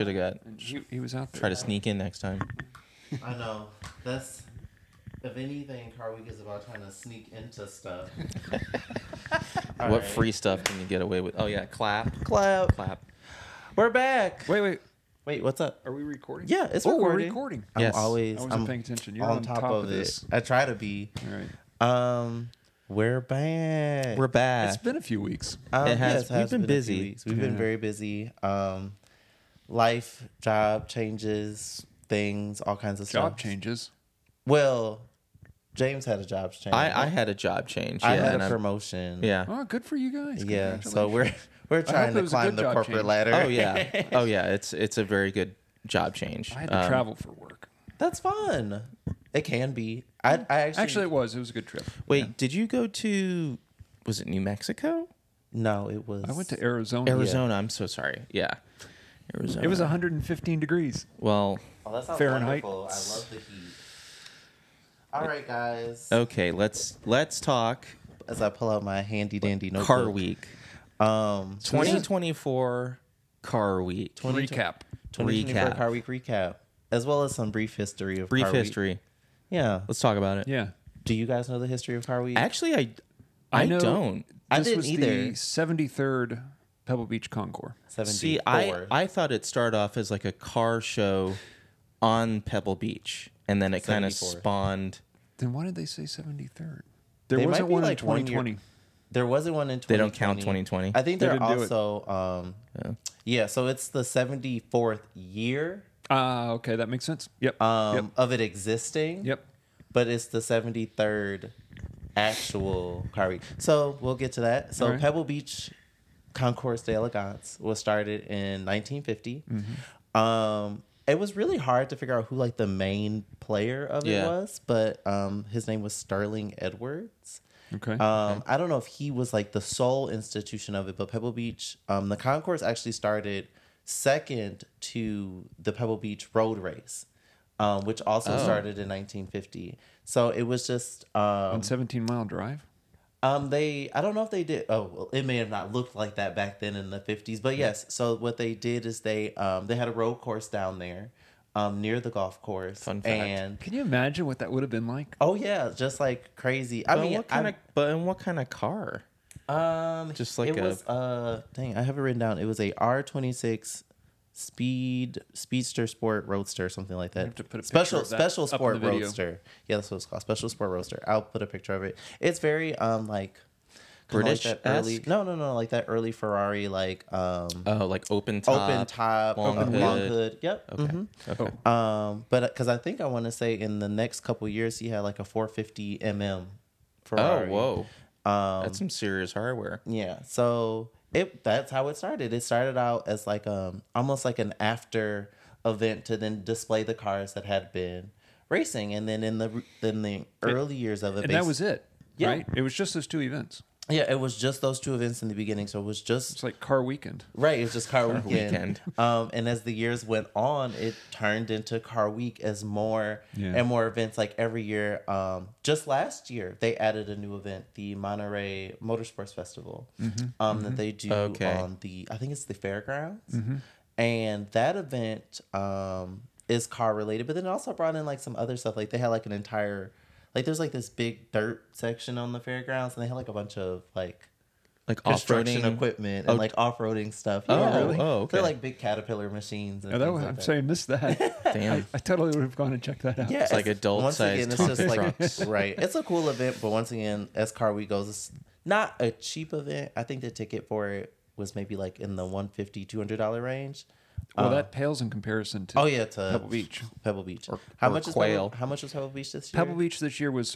Should have got. And he was out there. Try to sneak in next time. I know. That's, if anything, Car Week is about trying to sneak into stuff. What free stuff can you get away with? Oh yeah, clap. We're back. Wait, what's up? are we recording? Yeah, it's we're recording. recording. Yes. I wasn't paying attention. You're on top of this. I try to be. All right. We're back. We're back. It's been a few weeks. It has. Yes, We've been a few busy. weeks. We've been very busy. Life, job changes, things, all kinds of Job stuff. changes. Well, James had a job change. I had a job change. I yeah, had and a I'm- promotion. Yeah. Oh, good for you guys. Yeah. So we're I trying hope it to was a climb good the job corporate change. ladder. Oh yeah. Oh yeah. It's a very good job change. I had to travel for work. That's fun. It can be. I actually It was a good trip. Wait, Yeah. did you go to? Was it New Mexico? no. It was. I went to Arizona. Arizona. I'm so sorry. Yeah. Arizona. It was 115 degrees. Well, Oh, that sounds Fahrenheit. wonderful. I love the heat. All right, guys. okay. Let's talk As I pull out my handy dandy notebook. Car Week. So this is 2024 Car Week. Recap. 2024 Recap. Car Week recap, as well as some brief history of Brief Car Week. history. Yeah. Let's talk about it. Yeah. Do you guys know the history of Car Week? Actually, I know don't. I This didn't was either. the 73rd Pebble Beach Concours. 74. See, I thought it started off as like a car show on Pebble Beach, and then it kind of 74. spawned. Then why did they say 73rd? They There might wasn't be one in like 1 year- 2020. There wasn't one in 2020. They don't count 2020. I think They they're didn't do it. also, yeah, so it's the 74th year Okay, that makes sense. Yep. of it existing. Yep. But it's the 73rd actual Car Week. So we'll get to that. So All right. Pebble Beach Concours d'Elegance was started in 1950. Mm-hmm. It was really hard to figure out who like the main player of it Yeah. was, but his name was Sterling Edwards. Okay. I don't know if he was like the sole institution of it, but Pebble Beach, the concourse actually started second to the Pebble Beach Road Race, which also started in 1950. So it was just On 17 Mile Drive. I don't know if they did. Oh, well, it may have not looked like that back then in the 50s, but yes. So what they did is they had a road course down there, near the golf course. Fun fact. And Can you imagine what that would have been like? oh yeah, just like crazy. I mean, what kind of? But in what kind of car? Just like it a- was dang, I have it written down. It was a R26 Speedster Sport Roadster, something like that. have to put a picture of that Special up in Sport the video. Roadster. Yeah, that's what it's called. Special Sport Roadster. I'll put a picture of it. It's very like kinda like that early. British-esque? No, like that early Ferrari, like Oh, like open top. long hood. hood. Yep. Okay. Mhm. Okay. But because I think I want to say in the next couple years he had like a 450 mm Ferrari. Oh, whoa. That's some serious hardware. Yeah, so that's how it started. It started out as like almost like an after event to then display the cars that had been racing, and then in the early years of it, And that was it, Yeah. right? It was just those two events. yeah, it was just those two events in the beginning. So it was just It's like Car Weekend. right. It was just Car Weekend. Weekend. And as the years went on, it turned into Car Week as more Yeah. and more events. Like every year, just last year they added a new event, the Monterey Motorsports Festival, that they do Okay. on I think it's the fairgrounds, and that event is car related. But then it also brought in like some other stuff. Like they had like an entire there's like this big dirt section on the fairgrounds, and they had like a bunch of like construction off-roading equipment and like off-roading stuff. Oh, Yeah. really? Oh, okay. They're like big Caterpillar machines. And Oh, things like I'm that. sorry, I missed that. Damn. I totally would have gone and checked that out. Yeah, It's like adult-sized Once again, it's just like trucks. right. It's a cool event, but once again, as Car Week goes, it's not a cheap event. I think the ticket for it was maybe like in the $150, $200 range. Well, that pales in comparison to Oh yeah, to Pebble Beach. Pebble Beach. Or How much is Quail. How much was Pebble Beach this year? Pebble Beach this year was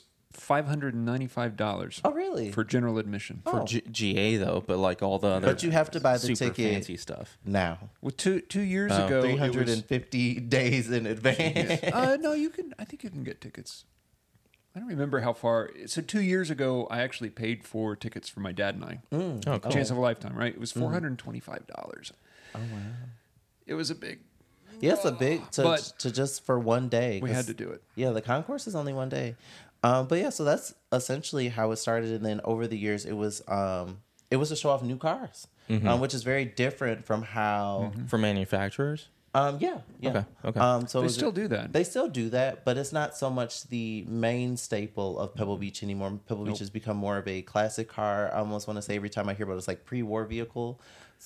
$595 Oh really? for general admission. For GA though, but like all the other But you have to buy the super ticket fancy stuff. now. Well, two years ago, it was- 350 days in advance. no, you can. I think you can get tickets. I don't remember how far. So 2 years ago, I actually paid for tickets for my dad and I. Oh, cool. Chance of a lifetime, right? It was $425. Oh wow. It was a big. Yeah, it's a big But- to just for one day. We 'cause- had to do it. Yeah, the concourse is only one day. But yeah, so that's essentially how it started, and then over the years, it was to show off new cars, which is very different from how For manufacturers. Yeah. Okay. So They is still it- do that. They still do that, but it's not so much the main staple of Pebble Beach anymore. Pebble Beach has become more of a classic car. I almost want to say every time I hear about it, it's like pre-war vehicle,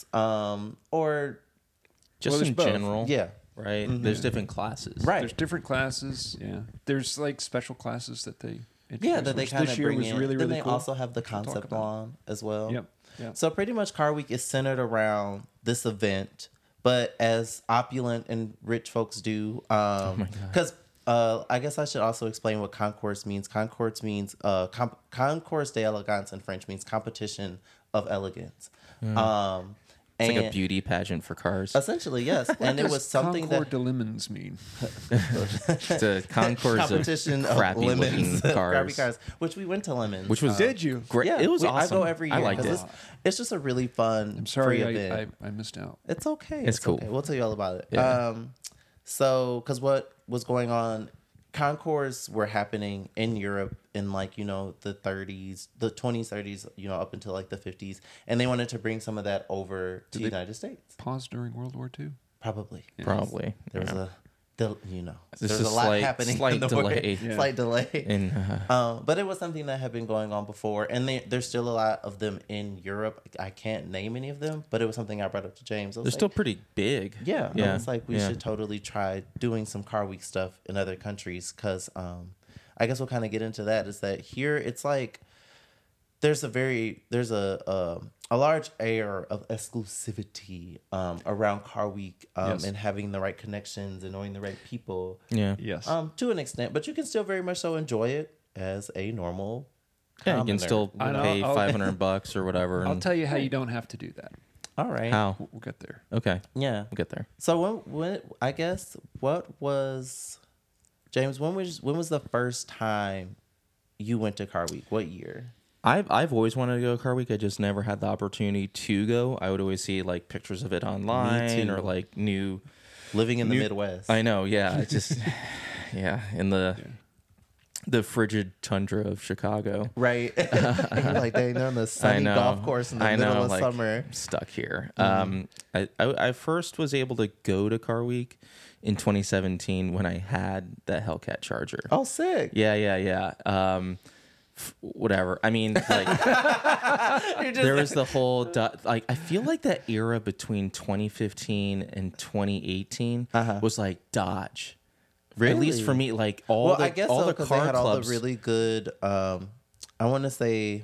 or Just Well, there's in both. general. yeah, Right. There's different classes. right. There's different classes. Yeah. There's like special classes that they Yeah, that they which kind this of year bring was in. really, Then really they cool. also have the We'll talk concept about it. lawn as well. Yep. Yep. So pretty much Car Week is centered around this event, but as opulent and rich folks do, because I guess I should also explain what concours means. Concours means concours d'elegance in French means competition of elegance. It's like a And beauty pageant for cars. essentially, yes, and it was something Concord that de Lemons mean? It's a concourse competition of of crappy lemons, looking crappy cars. cars, which we went to Lemons. Which was Did you? great. Yeah, It was I awesome. go every year. I liked 'cause it. It's just a really fun. I'm sorry, free event. I missed out. It's okay. It's cool. Okay. We'll tell you all about it. Yeah. So, because what was going on, concours were happening in Europe in like, the 30s, the 20s, 30s, up until like the 50s. And they wanted to bring some of that over to the United States. Pause during World War II. Probably. Probably. There was Yeah. there's is a lot slight- happening slight in the war. delay. Yeah. Slight delay. In, But it was something that had been going on before, and there's still a lot of them in Europe. I can't name any of them, but it was something I brought up to James. I was they're like, still pretty big. yeah, Yeah. it's like we Yeah. should totally try doing some Car Week stuff in other countries because I guess we'll kind of get into that. Is that here it's like there's a large air of exclusivity around Car Week Yes. and having the right connections and knowing the right people. Yeah. Yes. To an extent, but you can still very much so enjoy it as a normal. Yeah, you can commoner. still I know, pay I'll- $500 or whatever. I'll and- tell you how you don't have to do that. All right. How? We'll get there. Okay, Yeah. we'll get there. So when I guess what was James? When was the first time you went to Car Week? What year? I've always wanted to go to Car Week. I just never had the opportunity to go. I would always see like pictures of it online too. or like new. Living in the Midwest. I know. Yeah, it's just yeah in the frigid tundra of Chicago. Right. You're like they're on the sunny know. golf course in the I middle know, of like, summer. Stuck here. I first was able to go to Car Week in 2017 when I had the Hellcat Charger. Oh, sick. Yeah. Whatever. I mean, like, there was the whole like. I feel like that era between 2015 and 2018 was like Dodge. Really? At least for me, like all I guess all so, the 'cause car they had clubs. all the really good. I want to say,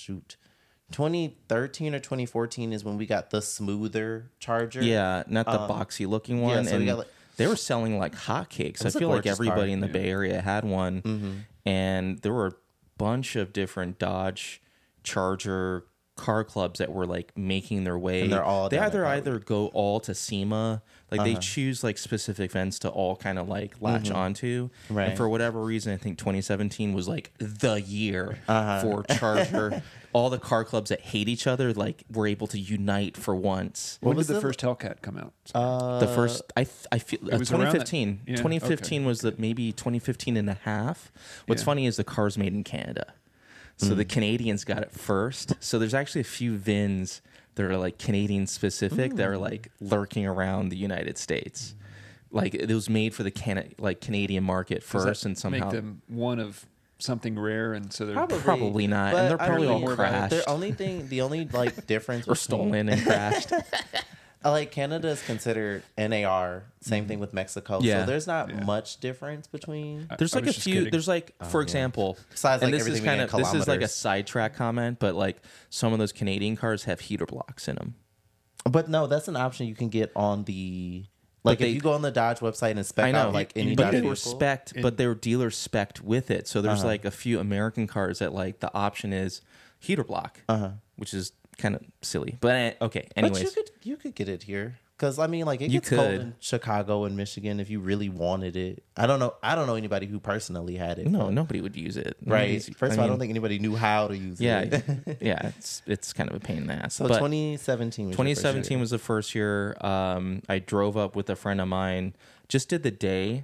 2013 or 2014 is when we got the smoother Charger. Yeah, not the boxy looking one. so we and got, like- they were selling like hotcakes. I was a feel like gorgeous everybody car. in the Bay Area had one. And there were a bunch of different Dodge Charger car clubs that were like making their way. And they're all they down at either go all to SEMA, like they choose like specific events to all kind of like latch onto. Right. And for whatever reason, I think 2017 was like the year for Charger. All the car clubs that hate each other like were able to unite for once. When did was the the- first Hellcat come out? The first, I feel was around that- 2015. yeah, 2015 okay. was the maybe 2015 and a half. What's Yeah. funny is the car's made in Canada, so the Canadians got it first. So there's actually a few VINs that are like Canadian specific that are like lurking around the United States. Like it was made for the Canadian market Does first, that and somehow make them one of something rare, and so they're Probably not, and But they're I probably mean, all crashed The only like difference or stolen and crashed. Like Canada is considered NAR. Same thing with Mexico. Yeah. So there's not much difference between. There's I like a was just few. kidding. There's like, for example, Besides, and like, this is everything kind being of in this is like a kilometers. sidetrack comment, but like some of those Canadian cars have heater blocks in them. But no, that's an option you can get on the. Like they- if you go on the Dodge website and spec I know, out like any but Dodge they vehicle. were spec'd, but they were dealer spec'd with it. So there's like a few American cars that like the option is heater block, which is kind of silly. But okay, anyways, But you could get it here because I mean like it You gets cold could. in Chicago and Michigan if you really wanted it. I don't know anybody who personally had it. no, but- nobody would use it. Right. Nobody's- First of all, I mean, don't think anybody knew how to use Yeah, it. yeah, it's kind of a pain in the ass. So but 2017 was your first 2017 year. was the first year. I drove up with a friend of mine. Just did the day,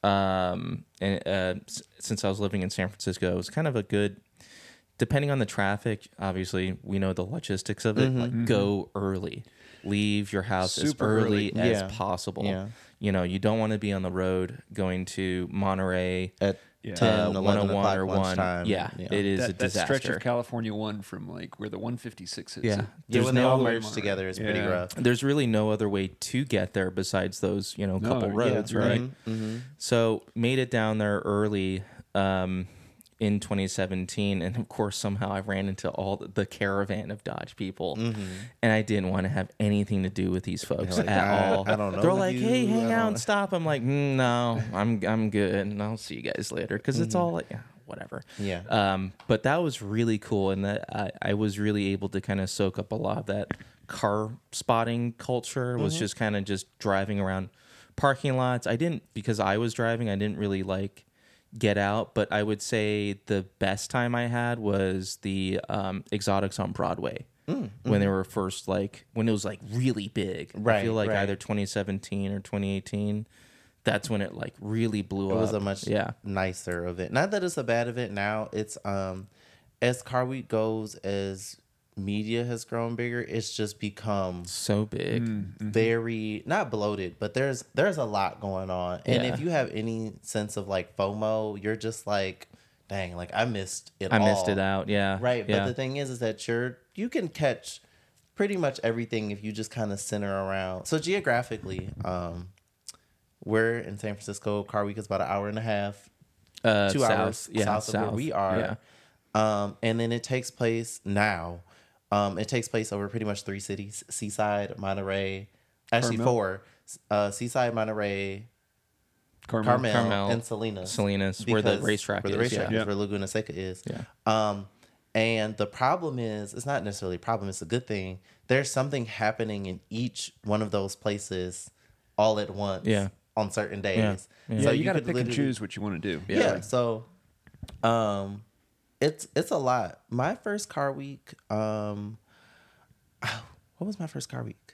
and since I was living in San Francisco, it was kind of a good. Depending on the traffic, obviously we know the logistics of it. Like go early, leave your house as Super early early. as Yeah. possible. Yeah. you don't want to be on the road going to Monterey At Yeah. 10, 11 101 o'clock or 1. lunchtime. Yeah, it is a That disaster. stretch of California 1 from like where the 156 is. Yeah. Yeah, There's when they no all other way merge Monterey. together, it's pretty Yeah. rough. There's really no other way to get there besides those, couple roads, yeah, right? Mm-hmm. So made it down there early in 2017, and of course somehow I ran into all the caravan of Dodge people, and I didn't want to have anything to do with these folks like, at all. I don't know They're like, you. "Hey, I hang out don't- and stop." I'm like, "No, I'm good, and I'll see you guys later," because it's all like, whatever. Yeah. But that was really cool, and that I was really able to kind of soak up a lot of that car spotting culture. Was just kind of just driving around parking lots. Because I was driving, I didn't really like get out, but I would say the best time I had was the Exotics on Broadway. When they were first when it was really big. I Right, feel like right. either 2017 or 2018. That's when it really blew up. It was a much yeah. nicer event. Not that it's a bad event now. It's as Car Week goes, as media has grown bigger, it's just become So big. very not bloated, but there's a lot going on. And Yeah. if you have any sense of FOMO, you're just like, dang, I missed it I all. missed it out. Yeah. Right. Yeah. But the thing is that you can catch pretty much everything if you just kind of center around. So geographically, we're in San Francisco. Car Week is about an hour and a half, 2 hours south of where we are. Yeah. And then it takes place now. It takes place over pretty much 3 cities: Seaside, Monterey, actually Carmel. 4: Seaside, Monterey, Carmel. Carmel, and Salinas. Salinas, where the Because- racetrack where the is. racetrack Yeah. is, where Laguna Seca is. Yeah. And the problem is, it's not necessarily a problem, it's a good thing. There's something happening in each one of those places all at once Yeah. on certain days. Yeah. Yeah. So So you got to could pick and literally- choose what you want to do. Yeah. So it's a lot. My first Car Week, what was my first Car Week?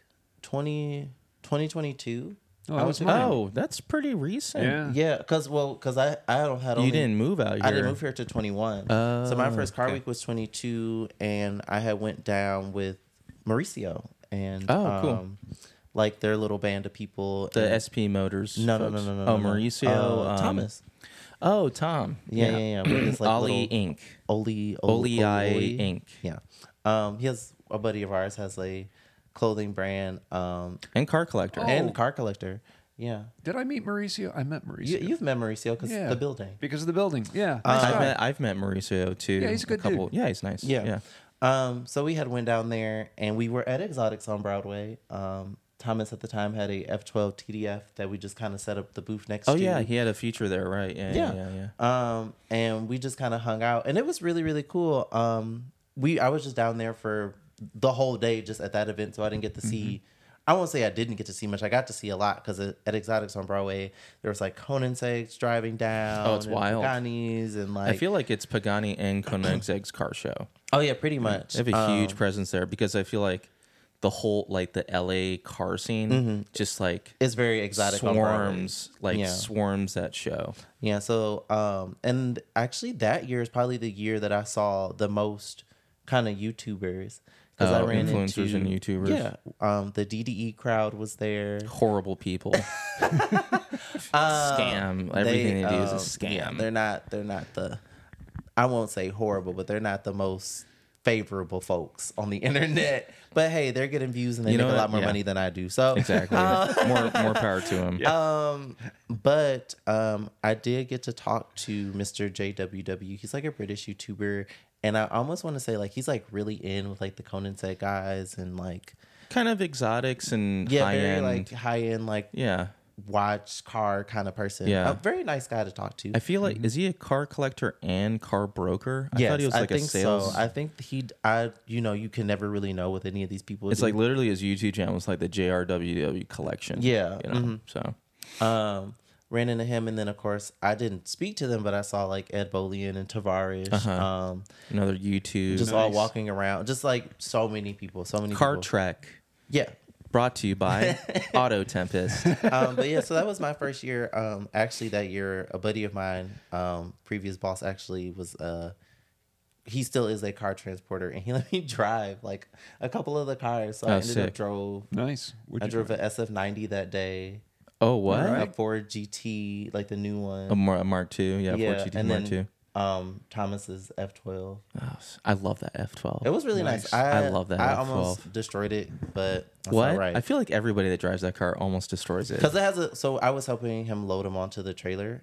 2022. Oh, that was mine. Oh, that's pretty recent. Yeah. Yeah, because I don't had only, You didn't move out here. I didn't move here to 21. So my first Car okay. Week was 22, and I had went down with Mauricio and Oh, cool. like their little band of people. The and, SP Motors. no, folks. no. Oh, Mauricio. Thomas. Oh, Tom. Yeah. With this, Ollie little, Inc. Oli Olii Inc. Yeah. He has a buddy of ours has a clothing brand And Car Collector. Oh. and car collector. Yeah. Did I meet Mauricio? I met Mauricio. You've met Mauricio because Yeah. the building. Because of the building. Yeah. Nice guy. I've met Mauricio too. Yeah, he's a good dude. Yeah, he's nice. Yeah. So we had went down there and we were at Exotics on Broadway. Thomas at the time had a F12 TDF that we just kind of set up the booth next Oh to. yeah, he had a feature there, right? Yeah. And we just kind of hung out and it was really, really cool. I was just down there for the whole day just at that event. So I didn't get to see, I won't say I didn't get to see much. I got to see a lot because at Exotics on Broadway, there was Konensegs driving down. Oh, it's and wild. Pagani's and I feel like it's Pagani and Koenigsegg's car show. oh yeah, pretty much. They have a huge presence there because I feel like the whole the LA car scene just it's very exotic on Broadway. swarms swarms that show. Yeah, so and actually that year is probably the year that I saw the most kind of YouTubers because I ran influencers into and YouTubers. Yeah, the DDE crowd was there. Horrible people. Scam. Everything they do is a scam. Yeah, they're not the. I won't say horrible, but they're not the most favorable folks on the internet. But hey, they're getting views and they You know make a lot what? more Yeah. money than I do. So Exactly. More power to him. But I did get to talk to Mr. JWW. He's like a British YouTuber, and I almost want to say he's really in with the Konenseg guys and Kind of exotics and yeah, high very end. high end Yeah. watch car kind of person. Yeah. A very nice guy to talk to. I feel like is he a car collector and car broker? I Yes, thought he was I a think sales. so. I think you can never really know with any of these people. It's literally his YouTube channel is the JRWW collection. Yeah, So ran into him, and then of course I didn't speak to them, but I saw Ed Bolian and Tavares, another YouTube. just all walking around, just so many people, Car people. Trek Yeah. brought to you by Auto Tempest. But yeah, so that was my first year. Actually, that year, a buddy of mine, previous boss, actually was. He still is a car transporter, and he let me drive a couple of the cars. So I ended sick. up drove. Nice. I drove an SF90 that day. Oh, what? All right. A Ford GT, like the new one. A Mark II. Yeah, Ford GT and Mark then II. Thomas's F12. Oh, I love that F12. It was really Nice. nice. I love that I F12. almost destroyed it, but that's What? all right. I feel like everybody that drives that car almost destroys it. Because it has a. So I was helping him load him onto the trailer,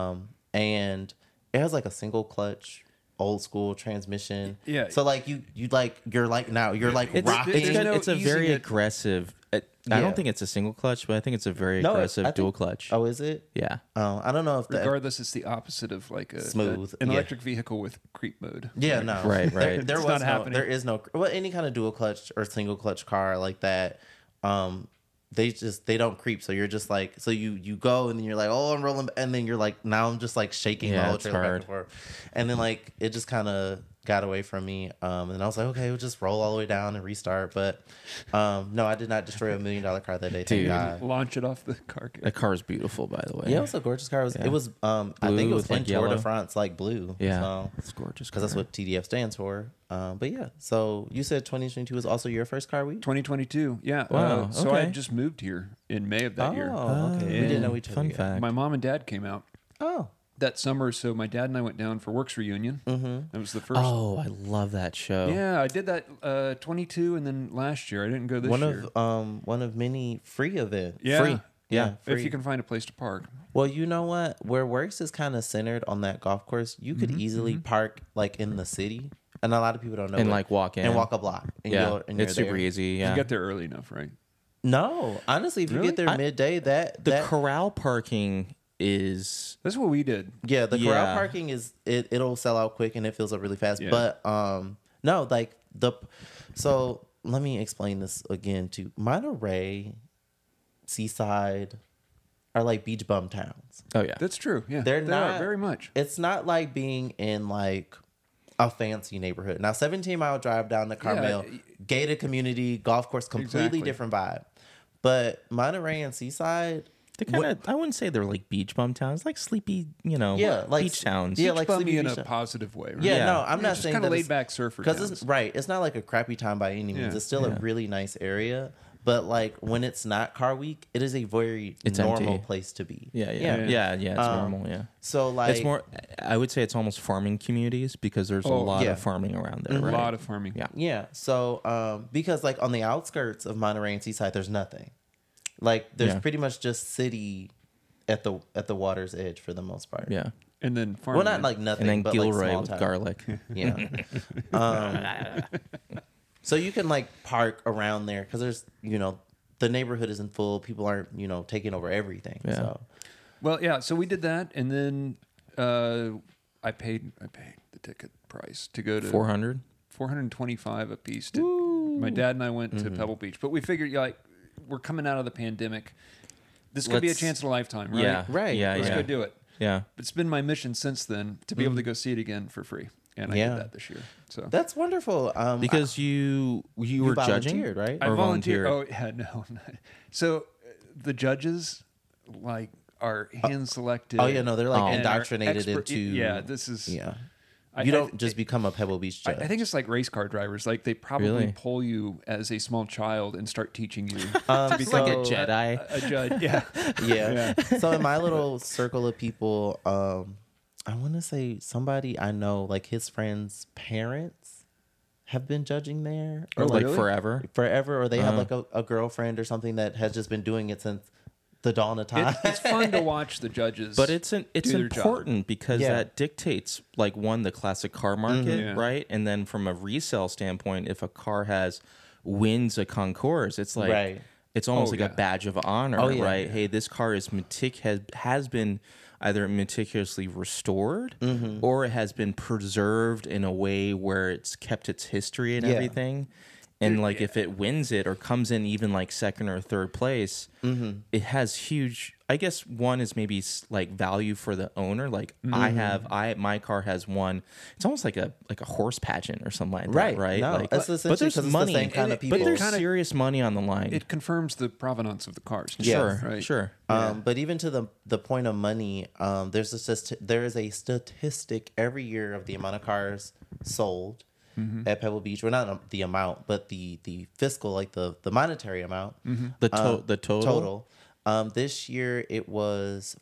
and it has like a single clutch, old school transmission. Yeah. So like you're like It's rocking. it's a easing very it. aggressive. I Yeah. don't think it's a single clutch, but I think it's a very No, aggressive I think- dual clutch. Oh, is it? Yeah. I don't know if the Regardless, it's the opposite of like Smooth, an yeah. electric vehicle with creep mode. Yeah, no. Right, There, right. there It's was not no, happening. there is no, well, any kind of dual clutch or single clutch car like that, they don't creep. So you're just like, so you go and then you're like, oh, I'm rolling, and then you're like, now I'm just like shaking the Yeah, whole it's trailer back hard. and forth, and then like it just kind of got away from me, and I was like, okay, we'll just roll all the way down and restart. But no, I did not destroy $1 million car that day. Thank Dude. God. Launch it off the car. That car is beautiful, by the way. Yeah, it was a gorgeous car. It was I think Blue it was with, like, in Tour yellow. de France, like blue. Yeah. So, It's gorgeous. because that's car. what TDF stands for. But yeah, so you said 2022 was also your first car week? 2022. Yeah. Wow, So I okay. just moved here in May of that year. Oh, okay. We didn't know each other. Fun yet. fact. My mom and dad came out Oh, that summer, so my dad and I went down for Works Reunion. That was the first. Oh, I love that show. Yeah, I did that 22, and then last year I didn't go this year. one of many free events. Yeah. Free. Yeah, If free. you can find a place to park. Well, you know what? Where Works is kind of centered on that golf course. You could easily park like in the city, and a lot of people don't know. And it. like walk in. and walk a block. And Yeah. you're It's super there. easy. You Yeah. get there early enough, right? No, honestly, if you Really? get there midday, The that corral parking is That's what we did. yeah, the corral Yeah. parking is it'll sell out quick and it fills up really fast. Yeah. But no, like so let me explain this again to Monterey, Seaside are like beach bum towns. oh yeah. That's true. Yeah, They're they not are, very much. It's not like being in like a fancy neighborhood. Now 17-mile drive down to Carmel, gated community, golf course, completely Exactly. different vibe. But Monterey and Seaside, They kind of I wouldn't say they're like beach bum towns, like sleepy, Yeah, like- beach towns. yeah, Beach like bummy sleepy in beach a town. positive way, right? yeah, Yeah. no, I'm not just saying kind of that laid back surfer because towns. it's right. It's not like a crappy time by any means. Yeah. It's still a really nice area. But like when it's not car week, it is a very It's normal empty. place to be. Yeah. It's normal. Yeah. So like It's more. I would say it's almost farming communities because there's a Oh, lot yeah. of farming around there. a Right? lot of farming. Yeah. Yeah. So, because like on the outskirts of Monterey and Seaside, there's nothing. Like there's Yeah. pretty much just city at the water's edge for the most part. Yeah. And then Well, farming. not like nothing, And then but Gilroy like small with town. garlic. Yeah. So you can like park around there because there's the neighborhood isn't full. People aren't taking over everything. Yeah. So Well, yeah. So we did that, and then I paid the ticket price to go to 400. $425 a piece. My dad and I went to Pebble Beach, but we figured like we're coming out of the pandemic. This could be a Let's- chance in a lifetime, right? Yeah. Right. Yeah. Let's yeah. go do it. Yeah. It's been my mission since then to be able to go see it again for free, and I Yeah. did that this year. So that's wonderful. Because you were judging, volunteered, right? I or volunteered. volunteered? Oh yeah, no. So the judges like are hand selected. oh yeah, no, they're like Oh. and are indoctrinated expert- into. Yeah, this is. Yeah. I- You I- don't just become a Pebble Beach judge. I think it's like race car drivers. Like they probably Really? pull you as a small child and start teaching you It's like a So- Jedi. a judge. Yeah. yeah. So in my little circle of people, I want to say somebody I know, like his friends' parents, have been judging there, Oh, like really? forever. or they have like a girlfriend or something that has just been doing it since the dawn of time. It's fun to watch the judges. But it's do their job. important because Yeah. that dictates like one, the classic car market, Yeah. right? And then from a resale standpoint, if a car wins a concours, it's like Right. it's almost Oh, like yeah. a badge of honor, Oh, yeah. right? Hey, this car is has been either meticulously restored or it has been preserved in a way where it's kept its history and Yeah. everything. And like if it wins it or comes in even like second or third place, it has huge. I guess one is maybe like value for the owner. Like my car has won. It's almost like a horse pageant or something like that, Right. right? No, like, it's essentially 'cause it's the same kind of but people. there's Kinda- serious money on the line. It confirms the provenance of the cars. too, Yes. sure, Right. sure. But even to the point of money, there is a statistic every year of the amount of cars sold at Pebble Beach. Well, not the amount, but the fiscal, like the monetary amount. The total. Total. This year it was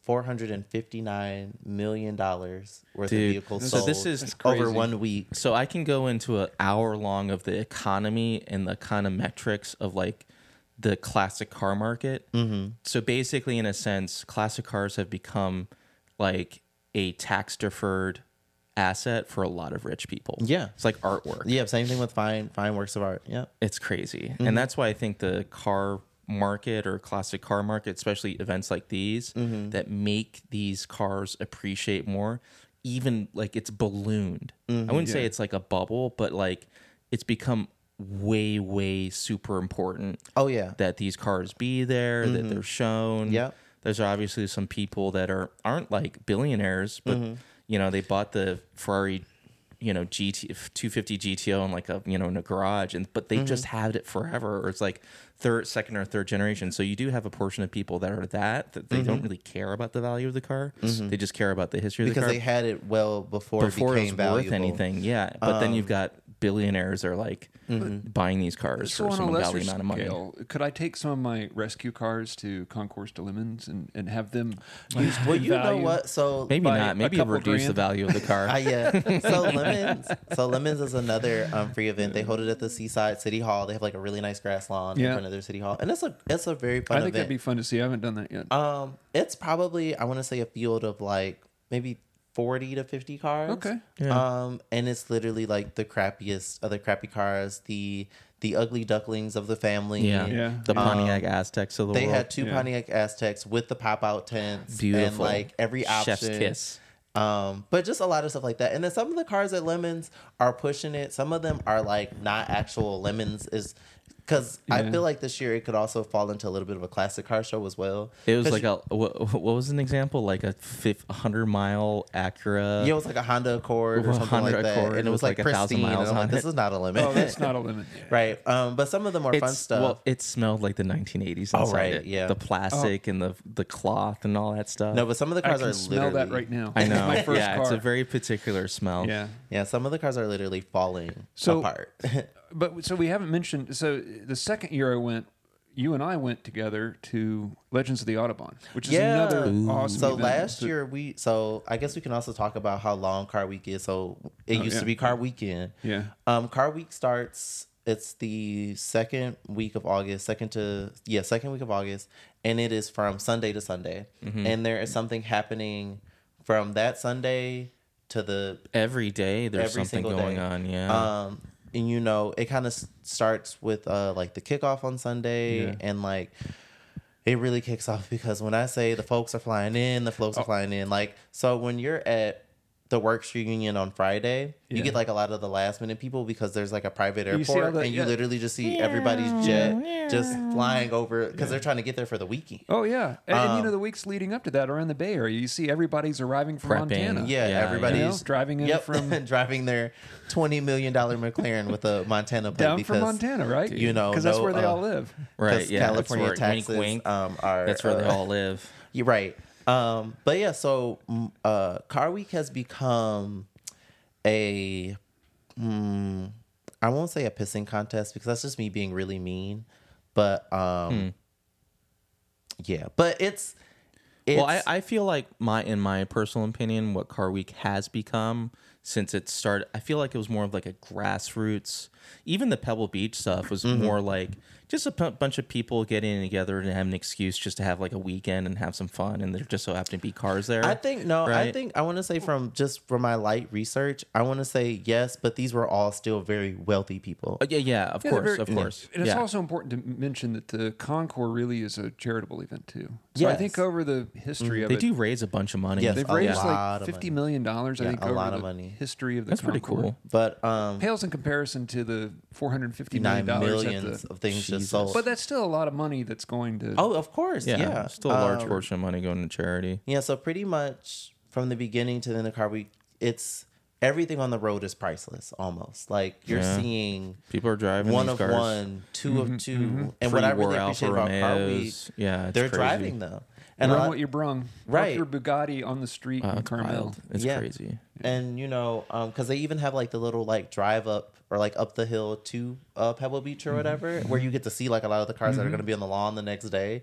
$459 million worth of vehicles so sold this is That's crazy. over 1 week. So I can go into an hour long of the economy and the kind of metrics of like the classic car market. Mm-hmm. So basically, in a sense, classic cars have become like a tax deferred asset for a lot of rich people. Yeah. It's like artwork. Yeah, same thing with fine works of art. Yeah. It's crazy. And that's why I think the car market or classic car market, especially events like these that make these cars appreciate more, even like it's ballooned. I wouldn't say it's like a bubble, but like it's become way super important. Oh yeah. That these cars be there, that they're shown. Yep. There's obviously some people that aren't like billionaires, but you know, they bought the Ferrari, you know, 250 GTO in like a, you know, in a garage, but they just had it forever, or it's like second or third generation. So you do have a portion of people that are that they don't really care about the value of the car. They just care about the history of the car. Because they had it well before it became it was valuable. worth anything. Yeah. But then you've got billionaires are like buying these cars So for on a some lesser ungodly amount of money. scale, could I take some of my rescue cars to Concours de Lemons and have them Well, you know value? what? So Maybe By not. a Maybe couple reduce the grand. value of the car. yeah. So Lemons is another free event. They hold it at the Seaside City Hall. They have like a really nice grass lawn in Yeah. front of their city hall, and it's a very fun I think event. that'd be fun to see. I haven't done that yet. It's probably, I want to say, a field of like maybe 40 to 50 cars. Okay. Yeah. And it's literally like the crappiest of the crappy cars, the ugly ducklings of the family. Yeah. The Pontiac Aztecs of the They world. had two Yeah. Pontiac Aztecs with the pop out tents and Beautiful. like every option. Chef's kiss. But just a lot of stuff like that. And then some of the cars at Lemons are pushing it. Some of them are like not actual Lemons, is because I Yeah. feel like this year it could also fall into a little bit of a classic car show as well. It was 'Cause like what was an example? Like a 100-mile Acura. yeah, it was like a Honda Accord or A something Honda like that, Accord and it was with like like 1,000 pristine. miles And I'm on like, this it. is not a limit. Oh, that's not a limit. Yeah. right. But some of the more fun stuff. Well, it smelled like the 1980s Oh, inside right, it. yeah. The plastic and the cloth and all that stuff. no, but some of the I cars can are smell literally. that right now. I know. My first yeah, car. it's a very particular smell. Yeah. Yeah, some of the cars are literally falling So- apart. But so we haven't mentioned. So the second year I went, you and I went together to Legends of the Audubon, which is another awesome So event. last year I guess we can also talk about how long Car Week is. So it used yeah. to be Car Weekend. Yeah. Car Week starts. It's the second week of August, second week of August, and it is from Sunday to Sunday. And there is something happening from that Sunday to the Every day there's Every something single going day. on. Yeah. and you know it kind of starts with like the kickoff on Sunday, Yeah. and like it really kicks off because when I say the folks are flying in, the folks are flying in. Like, so when you're at the Works reunion on Friday, you Yeah. get like a lot of the last minute people because there's like a private You see all airport, the- and you yeah. literally just see everybody's jet just flying over because they're trying to get there for the weekend. Oh yeah, and you know the weeks leading up to that around the Bay Area, you see everybody's arriving from Prepping. Montana. Yeah, Yeah, everybody's You know, driving in from driving their $20 million McLaren with a Montana plate down because from Montana, right? you know, because that's no, where they all live. right. 'cause Yeah. California that's where, taxes wink, wink. are That's where they all live. You're right. But yeah, so Car Week has become a I won't say a pissing contest because that's just me being really mean, but yeah, but it's Well, I feel like in my personal opinion, what Car Week has become since it started, I feel like it was more of like a grassroots. Even the Pebble Beach stuff was more like just a bunch of people getting together and having an excuse just to have like a weekend and have some fun, and there just so happen to be cars there. I think I right? think I want to say from my light research, I want to say yes, but these were all still very wealthy people. Yeah, of Yeah, course, they're of course. And it's Yeah. also important to mention that the Concours really is a charitable event too. So I think Yes. over the history of They it, do raise a bunch of money. Yes, they've a raised lot like of $50 money. million. I Yeah, think a over lot the of money. history of the That's pretty Concours. cool. But Pales in comparison to the $450 $9 million millions of things just sold. But that's still a lot of money that's going to. Oh, of course, yeah. Still a large portion of money going to charity. Yeah, so pretty much from the beginning to the end of Car Week, it's everything on the road is priceless almost. Like you're Yeah. seeing People are driving one these of cars. one, two of two. And what I really Pre-war appreciate Alfa about Car Week, Romeos. Yeah, it's they're crazy. driving though. And a Run lot- what you brung. Right. Park your Bugatti on the street in It's Carmel. wild. It's Yeah. crazy. And you know, because they even have like the little like drive up or like up the hill to Pebble Beach or whatever, where you get to see like a lot of the cars that are going to be on the lawn the next day.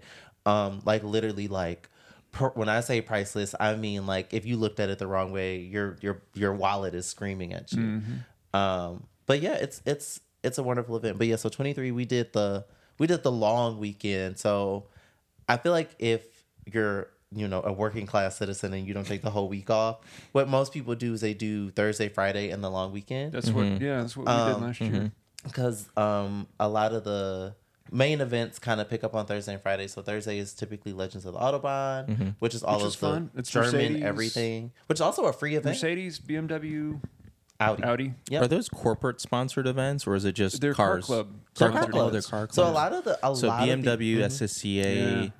Like literally like when I say priceless, I mean like if you looked at it the wrong way, your wallet is screaming at you. But yeah, it's a wonderful event. But yeah, so 23 we did the long weekend. So I feel like if you're a working class citizen and you don't take the whole week off, what most people do is they do Thursday, Friday, and the long weekend. That's what we did last year. Because a lot of the main events kind of pick up on Thursday and Friday. So Thursday is typically Legends of the Autobahn, which is all of the fun. It's German Mercedes, everything, which is also a free event. Mercedes, BMW, Audi. Yep. Are those corporate sponsored events or is it just They're cars? car club. They're sponsored car events. clubs. They're car clubs. So a lot of the BMW, Mhm. SSCA,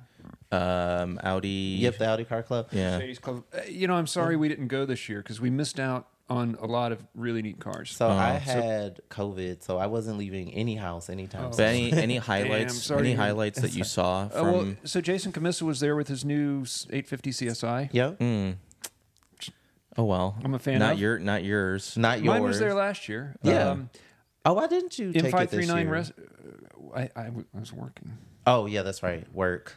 Audi. Yep, the Audi Car Club. Yeah. Mercedes Club. I'm sorry we didn't go this year because we missed out on a lot of really neat cars. So I had COVID, so I wasn't leaving any house anytime But soon. any highlights? sorry. Any highlights that you saw from? So Jason Camissa was there with his new 850 CSI. Yep. Oh well, I'm a fan Not of. not yours. Not yours. Mine was there last year. Yeah. Oh, why didn't you take it this M539 year? I was working. Oh, yeah, that's right. Work.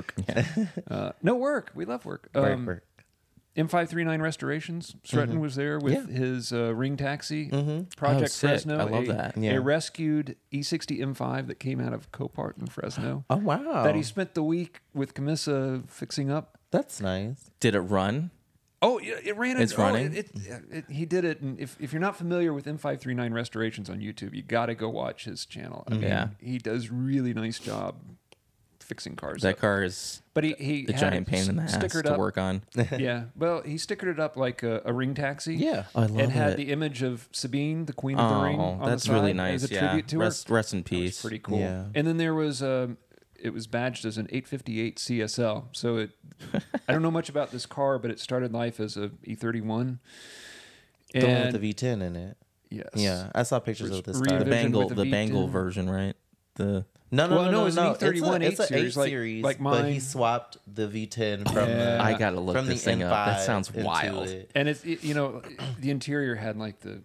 No work. We love work. Work. M539 Restorations. Stretton was there with his Ring Taxi Project Oh, sick. Fresno. I love that. Yeah. A rescued E60 M5 that came out of Copart in Fresno. Oh, wow. That he spent the week with Camissa fixing up. That's nice. Did it run? Oh, it ran. It's running? He did it, and if you're not familiar with M539 Restorations on YouTube, you got to go watch his channel. I mean, Yeah. he does really nice job fixing cars. That up. car is But he a had giant it pain in the ass stickered to up. work on. Yeah, well, he stickered it up like a ring taxi. Yeah. Oh, I love and had it. the image of Sabine, the Queen of the Ring. Oh, On that's the side really nice. As a Yeah. tribute to her. Rest in That was peace. pretty cool. Yeah. And then there was it was badged as an 858 CSL. So I don't know much about this car, but it started life as a E31. The one And with the V10 in it. yes. Yeah, I saw pictures of this Re- car. The Vision Bangle, with the the Bangle V10. version, right? The Well, it's an It's E31 it's an 8 8 series, series, like but he mine. swapped the V10 from Yeah. I gotta look from this the thing up. That M5 sounds into wild. it. And the interior had like the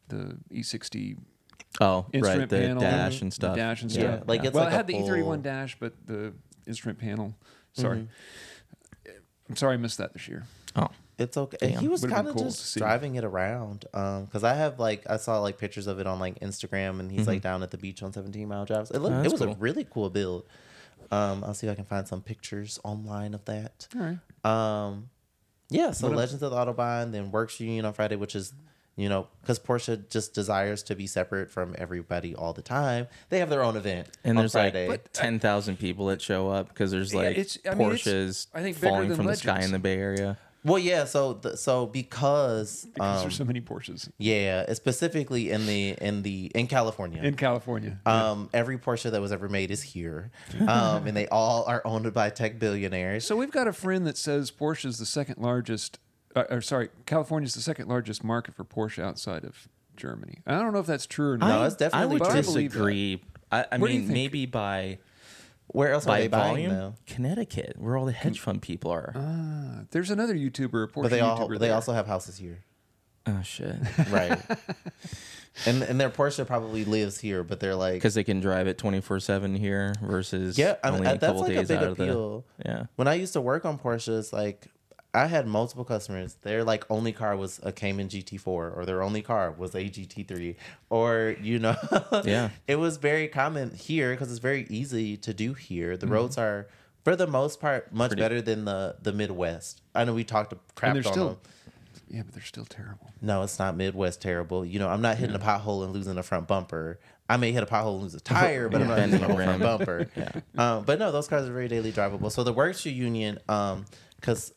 E60 Oh, right, instrument the panel, dash and stuff. Dash and Yeah, stuff. like it's well, like it a had the full- E31 dash, but the instrument panel. Sorry, I'm sorry I missed that this year. Oh, It's okay. Damn. He was Would've been kind of cool to just see. driving it around. Because I saw like pictures of it on like Instagram, and he's like down at the beach on 17 Mile Drive. It that's was a cool. really cool build. I'll see if I can find some pictures online of that. All right. Yeah, so What a- Legends of the Autobahn, then Works Union on Friday, which is, because Porsche just desires to be separate from everybody all the time. They have their own event and on there's Friday. like 10,000 people that show up because there's Yeah, like it's Porsches I think bigger falling than from the sky Legends. in the Bay Area. well, yeah, so because Because there's so many Porsches yeah, specifically in California. in California. Every Porsche that was ever made is here, and they all are owned by tech billionaires. So we've got a friend that says Porsche's the second largest. California's the second largest market for Porsche outside of Germany. I don't know if that's true or not. No, it's definitely I would But I true. believe that. disagree. I Where do you mean, think? maybe by Where else are by they buying volume, though? Connecticut, where all the hedge fund people are. There's another YouTuber, a Porsche But they YouTuber. there. also have houses here, Oh shit! right? and their Porsche probably lives here, but they're like, Because they can drive it 24/7 here versus yeah, I mean, only a that's couple like a days big out of appeal. the yeah. When I used to work on Porsches, like I had multiple customers. Their like only car was a Cayman GT4, or their only car was a GT3, or Yeah. It was very common here because it's very easy to do here. The roads are, for the most part, much better than the Midwest. I know we talked crap and on they're still. them. Yeah, but they're still terrible. No, it's not Midwest terrible. I'm not hitting a pothole and losing a front bumper. I may hit a pothole and lose a tire, but I'm not Bending hitting a a front rim. bumper. But no, those cars are very daily drivable. So the Works Union, because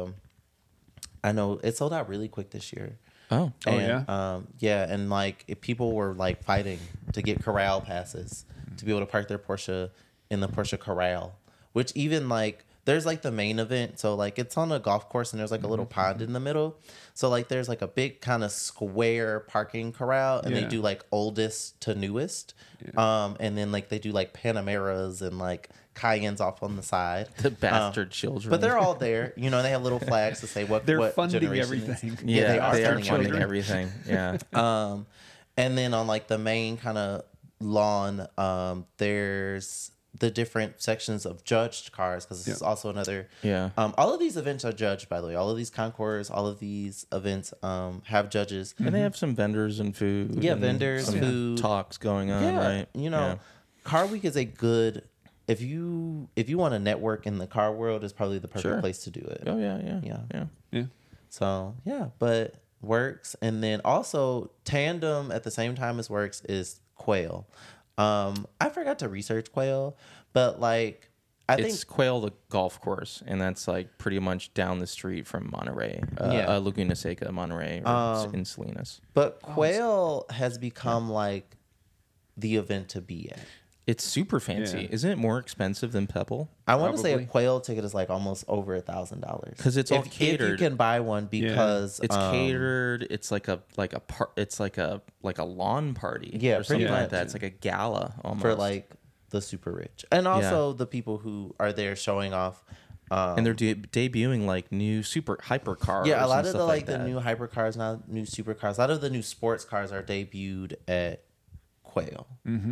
I know it sold out really quick this year. Oh, Oh, And, yeah, and like if people were like fighting to get corral passes to be able to park their Porsche in the Porsche Corral, which even like there's like the main event, so like it's on a golf course and there's like a little pond in the middle, so like there's like a big kind of square parking corral, and they Yeah. do like oldest to newest, and then like they do like Panameras and like Cayennes off on the side. the bastard children. But they're all there, they have little flags to say what They're what funding generation it is. everything. yeah, they are funding funding everything. everything. Yeah. And then on like the main kind of lawn, there's the different sections of judged cars, because this is also another. Yeah. All of these events are judged, by the way. All of these concours, all of these events have judges. And they have some vendors and food. Yeah, and vendors, some food. talks going on, Yeah, right? you know, Car Week is a good. If you want to network in the car world, it's probably the perfect place to do it. Oh yeah. So yeah, but Works, and then also Tandem at the same time as Works is Quail. I forgot to research Quail, but like It's Quail, the golf course, and that's like pretty much down the street from Monterey, Laguna Seca, Monterey, or in Salinas. But Quail has become like the event to be at. It's super fancy. Yeah. Isn't it more expensive than Pebble? I want to say a Probably. Quail ticket is like almost over $1,000 'Cause it's all if catered. you can buy one because It's catered. It's like a it's like a lawn party. Yeah, or something pretty like much. that. It's like a gala almost for like the super rich, and also the people who are there showing off. And they're debuting like new super hypercars. Yeah, a lot and of stuff the that. new hypercars now, new supercars. A lot of the new sports cars are debuted at Quail.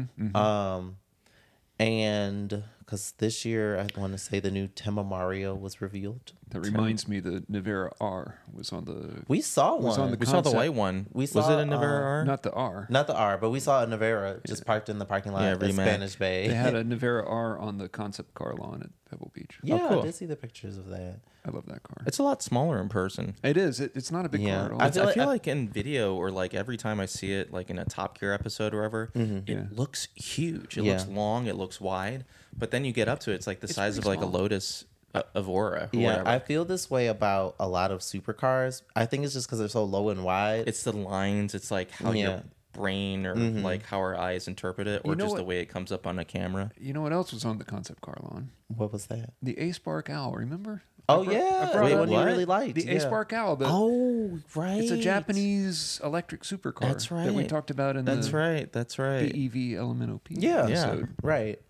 And because this year, I want to say the new Tema Mario was revealed. That reminds me, the Navara R was on the. We saw Was one. on the We saw the concept. white one. We Was saw, it a Navara R? Not the R. Not the R, but we saw a Navara just parked in the parking lot at Rimac. Spanish Bay. They had a Navara R on the concept car lawn at Pebble Beach. yeah, cool. I did see the pictures of that. I love that car. It's a lot smaller in person. It is. It's not a big Yeah. car at all. I I feel feel, like- like in video or like every time I see it, like in a Top Gear episode or whatever, it looks huge. It looks Yeah. long. It looks wide. But then you get up to it, it's like the size of pretty like a small. Lotus Evora. Or Yeah, whatever. I feel this way about a lot of supercars. I think it's just because they're so low and wide. It's the lines. It's like how Yeah. your brain or like how our eyes interpret it, or You know just the what? way it comes up on a camera. You know what else was on the concept car lawn? What was that? The A Spark Owl. Remember? Oh I brought yeah, it the up. one you what? really liked. The yeah. A Spark Owl. Oh right, It's a Japanese electric supercar. That's That we right. talked about in That's the right. That's right. BEV Elemental P Yeah. episode. Right.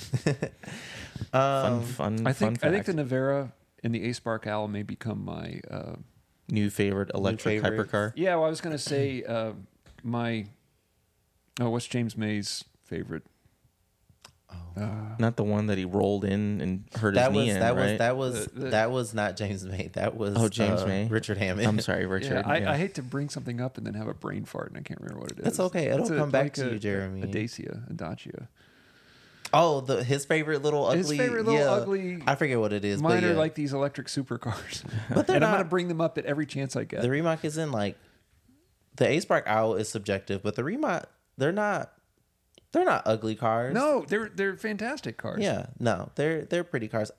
Fun I think fact. the Navara and the A Spark Owl may become my New favorite electric favorite. hypercar. yeah. Well, I was gonna say my what's James May's favorite? Not the one that he rolled in and hurt That his was knee in, that right? was not James May. That was James May? Richard Hammond. I'm sorry, Richard. I hate to bring something up and then have a brain fart and I can't remember what it is. That's okay. It'll It's come back to you, Jeremy. A Dacia. Oh, his favorite little ugly. His favorite little yeah. ugly- I forget what it is. Mine but are yeah. like these electric supercars, But they're and I'm not- going to bring them up at every chance I get. the Rimac isn't like the A Spark Owl is subjective, but the Rimac they're not ugly cars. No, they're fantastic cars. Yeah, no, they're pretty cars.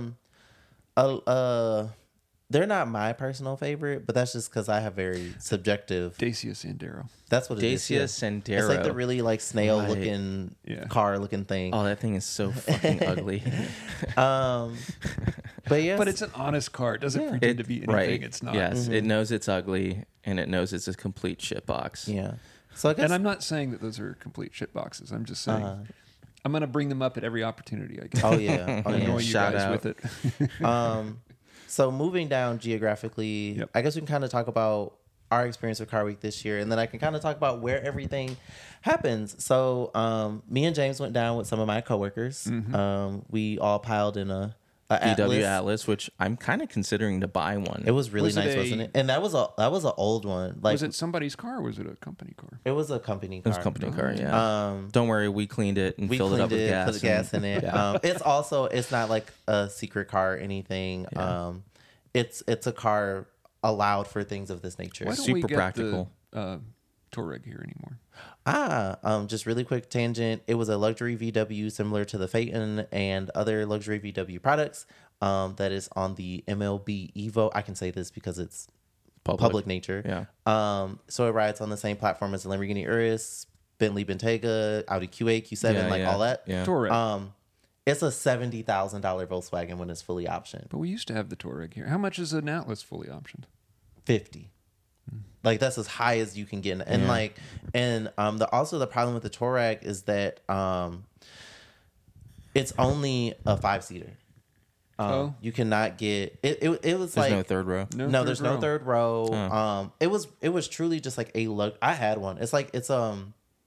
They're not my personal favorite, but that's just because I have very subjective. Dacia Sandero. That's what it is. Dacia yeah. Sandero. It's like the really like snail Right. looking Yeah. car looking thing. Oh, that thing is so fucking ugly. But yeah, But it's an honest car. It doesn't pretend to be anything right. it's not. Yes, it knows it's ugly and it knows it's a complete shitbox. yeah. So I guess And I'm not saying that those are complete shit boxes. I'm just saying I'm going to bring them up at every opportunity I get. oh yeah, oh Annoy yeah. you Shout guys out. with it. So moving down geographically, Yep. I guess we can kind of talk about our experience with Car Week this year, and then I can kind of talk about where everything happens. So me and James went down with some of my coworkers. We all piled in a VW Atlas. Atlas, which I'm kind of considering to buy one. It was really Was it nice, a- wasn't it? And that was an old one. Like Was it somebody's car or was it a company car? it was a company It car. was a company car, yeah. Don't worry, we cleaned it and We filled it up cleaned with it, gas. put the gas in it. Yeah. It's not like a secret car or anything. It's a car allowed for things of this nature. Why don't Super we get practical. the Touareg here anymore? Just really quick tangent. It was a luxury VW similar to the Phaeton and other luxury VW products. That is on the MLB Evo. I can say this because it's public nature. Yeah. So it rides on the same platform as the Lamborghini Urus, Bentley Bentayga, Audi Q8, Q7, all that. Yeah. Touareg. It's a $70,000 Volkswagen when it's fully optioned. But we used to have the Touareg here. How much is an Atlas fully optioned? 50. Like that's as high as you can get. And the problem with the Touareg is that it's only a 5-seater. You cannot get it. It was There's like no third row. no, there's no third row. Oh. It was truly just like a look. I had one. It's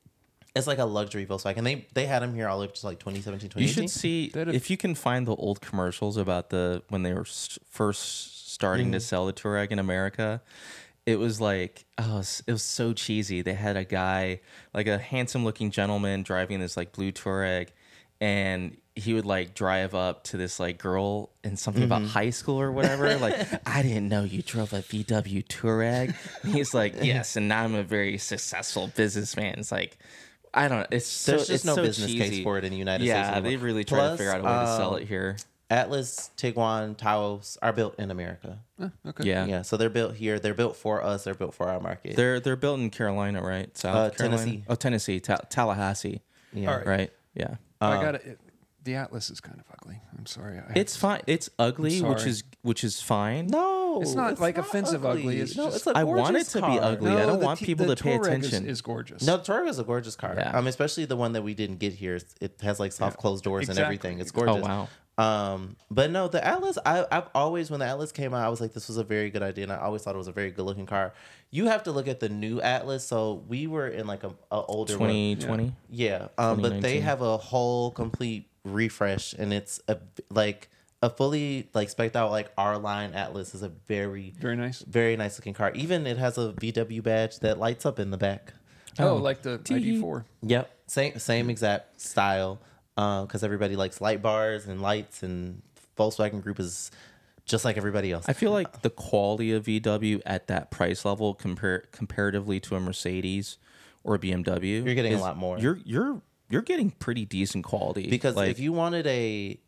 It's like a luxury Volkswagen. They had them here all up to like 2017, You 2018. should see if you can find the old commercials about when they were first starting to sell the Touareg in America. It was like, it was so cheesy. They had a guy, like a handsome looking gentleman driving this like blue Touareg, and he would like drive up to this like girl and something about high school or whatever. Like, I didn't know you drove a VW Touareg. And he's like, yes, and now I'm a very successful businessman. It's like, I don't know. There's just no business case for it in the United States. Yeah, they really try to figure out a way to sell it here. Atlas, Tiguan, Taos are built in America. Okay. Yeah. So they're built here. They're built for us. They're built for our market. They're built in Carolina, right? South Carolina? Tennessee. Oh, Tennessee, Tallahassee. Yeah. All right. Right. Yeah. I got it. The Atlas is kind of ugly. I'm sorry. It's fine. It's ugly, I'm which is fine. No, It's not like offensive ugly. It's just- it's a I want it gorgeous to be car. ugly. I don't want people the to pay Touareg attention. Is gorgeous. No, the Touareg is a gorgeous car. Yeah. Especially the one that we didn't get here. It has like soft closed doors and Exactly. everything. It's gorgeous. Oh wow. But no, the Atlas. I've always, when the Atlas came out, I was like, this was a very good idea, and I always thought it was a very good looking car. You have to look at the new Atlas. So we were in like a older 2020. Yeah. But they 2019. have a whole complete refresh, and it's a fully like spec'd out like R line Atlas is a very Very nice. looking car. Even it has a VW badge that lights up in the back. Oh, like the ID4. Yep, same exact style. Because everybody likes light bars and lights, and Volkswagen Group is just like everybody else. I feel like the quality of VW at that price level comparatively to a Mercedes or a BMW, You're getting a lot more. You're getting pretty decent quality. Because like, if you wanted a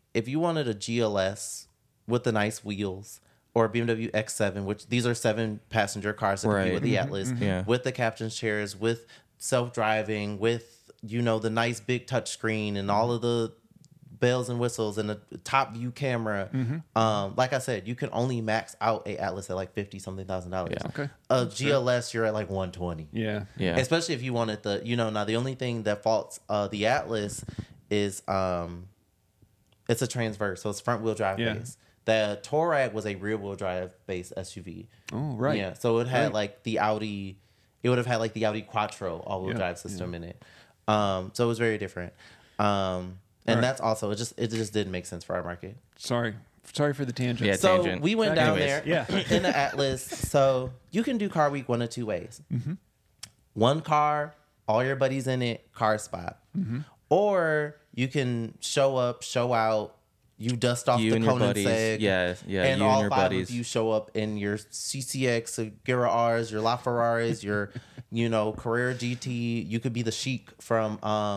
GLS with the nice wheels, or a BMW X7, which these are 7-passenger cars that compete Right. with the Atlas, Yeah. with the captain's chairs, with self-driving, with the nice big touch screen and all of the bells and whistles and the top view camera. Like I said, you can only max out a Atlas at like $50,000. Yeah. Okay. A GLS, you're at like 120. Yeah. yeah, Especially if you wanted now the only thing that faults the Atlas is it's a transverse, so it's front wheel drive Yeah. base. The Touareg was a rear wheel drive based SUV. Oh, right. Yeah, so it had Right. like the Audi. It would have had like the Audi Quattro all wheel Yeah, drive system in it. So it was very different. And Right. that's also it just didn't make sense for our market. Sorry for the tangent. Yeah, So tangent. we went Back down anyways. there in the Atlas. So you can do Car Week one of two ways. One car, all your buddies in it, car spot. Or you can show up, show out, you dust off You the and your Koenigsegg. buddies. Yeah, And you and all your five buddies. of you show up in your CCX, Agera R's, your LaFerraris, your, Carrera GT. You could be the Chic from,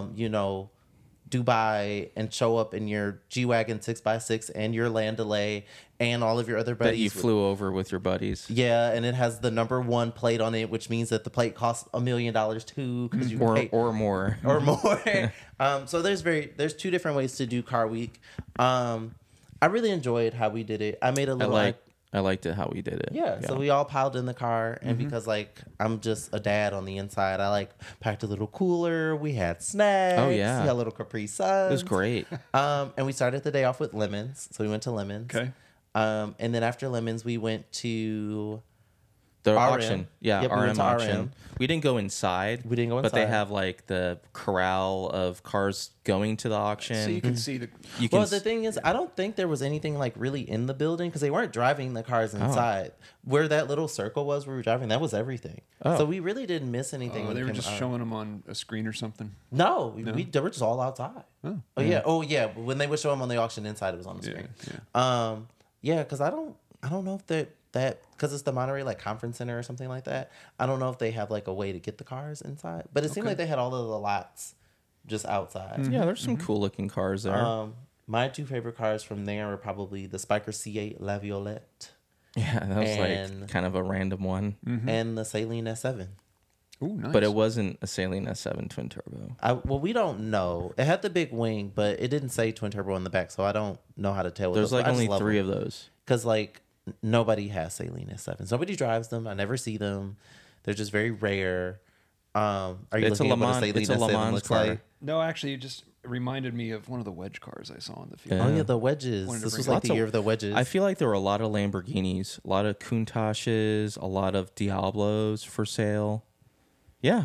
Dubai and show up in your G-Wagon 6x6 and your Land Delay and all of your other buddies. that you flew over with your buddies. Yeah, and it has the number 1 plate on it, which means that the plate costs $1 million too, because you can pay Or more. or more. So there's two different ways to do Car Week. I really enjoyed how we did it. I made a little. I liked it how we did it. Yeah, so we all piled in the car, and because I'm just a dad on the inside, I packed a little cooler. We had snacks. Oh, yeah. We had little Capri Suns. It was great. And we started the day off with Lemons, so we went to Lemons. Okay. And then after Lemons, we went to The RM. auction. Yeah, Yep, we went RM to auction. RM. We didn't go inside. We didn't go But they inside. have the corral of cars going to the auction. So you can see the. You can Well, the thing is, I don't think there was anything really in the building because they weren't driving the cars inside. Where that little circle was, we were driving. That was everything. Oh. So we really didn't miss anything. Oh, when they it were came just out. showing them on a screen or something. No, they were just all outside. Oh, Yeah. When they would show them on the auction inside, it was on the screen. yeah. Because I don't know if that because it's the Monterey Conference Center or something like that. I don't know if they have a way to get the cars inside, but it seemed like they had all of the lots just outside. Yeah, there's some cool looking cars there. My two favorite cars from there were probably the Spiker C8 La Violette Yeah, that was and- kind of a random one. and the Saline S7. Ooh, nice. But it wasn't a Saline S7 twin turbo. Well, we don't know. It had the big wing, but it didn't say twin turbo on the back, so I don't know how to tell. There's only 3 of those. Because nobody has Saline S7s. Nobody drives them. I never see them. They're just very rare. Are you It's a looking at what Le a Saline Mans- it's a Le S7 Mans looks car. like? No, actually, it just reminded me of one of the wedge cars I saw in the field. Yeah. Oh yeah, the wedges. Wanted to This bring was it up. the year of the wedges. I feel like there were a lot of Lamborghinis, a lot of Countaches, a lot of Diablos for sale. Yeah.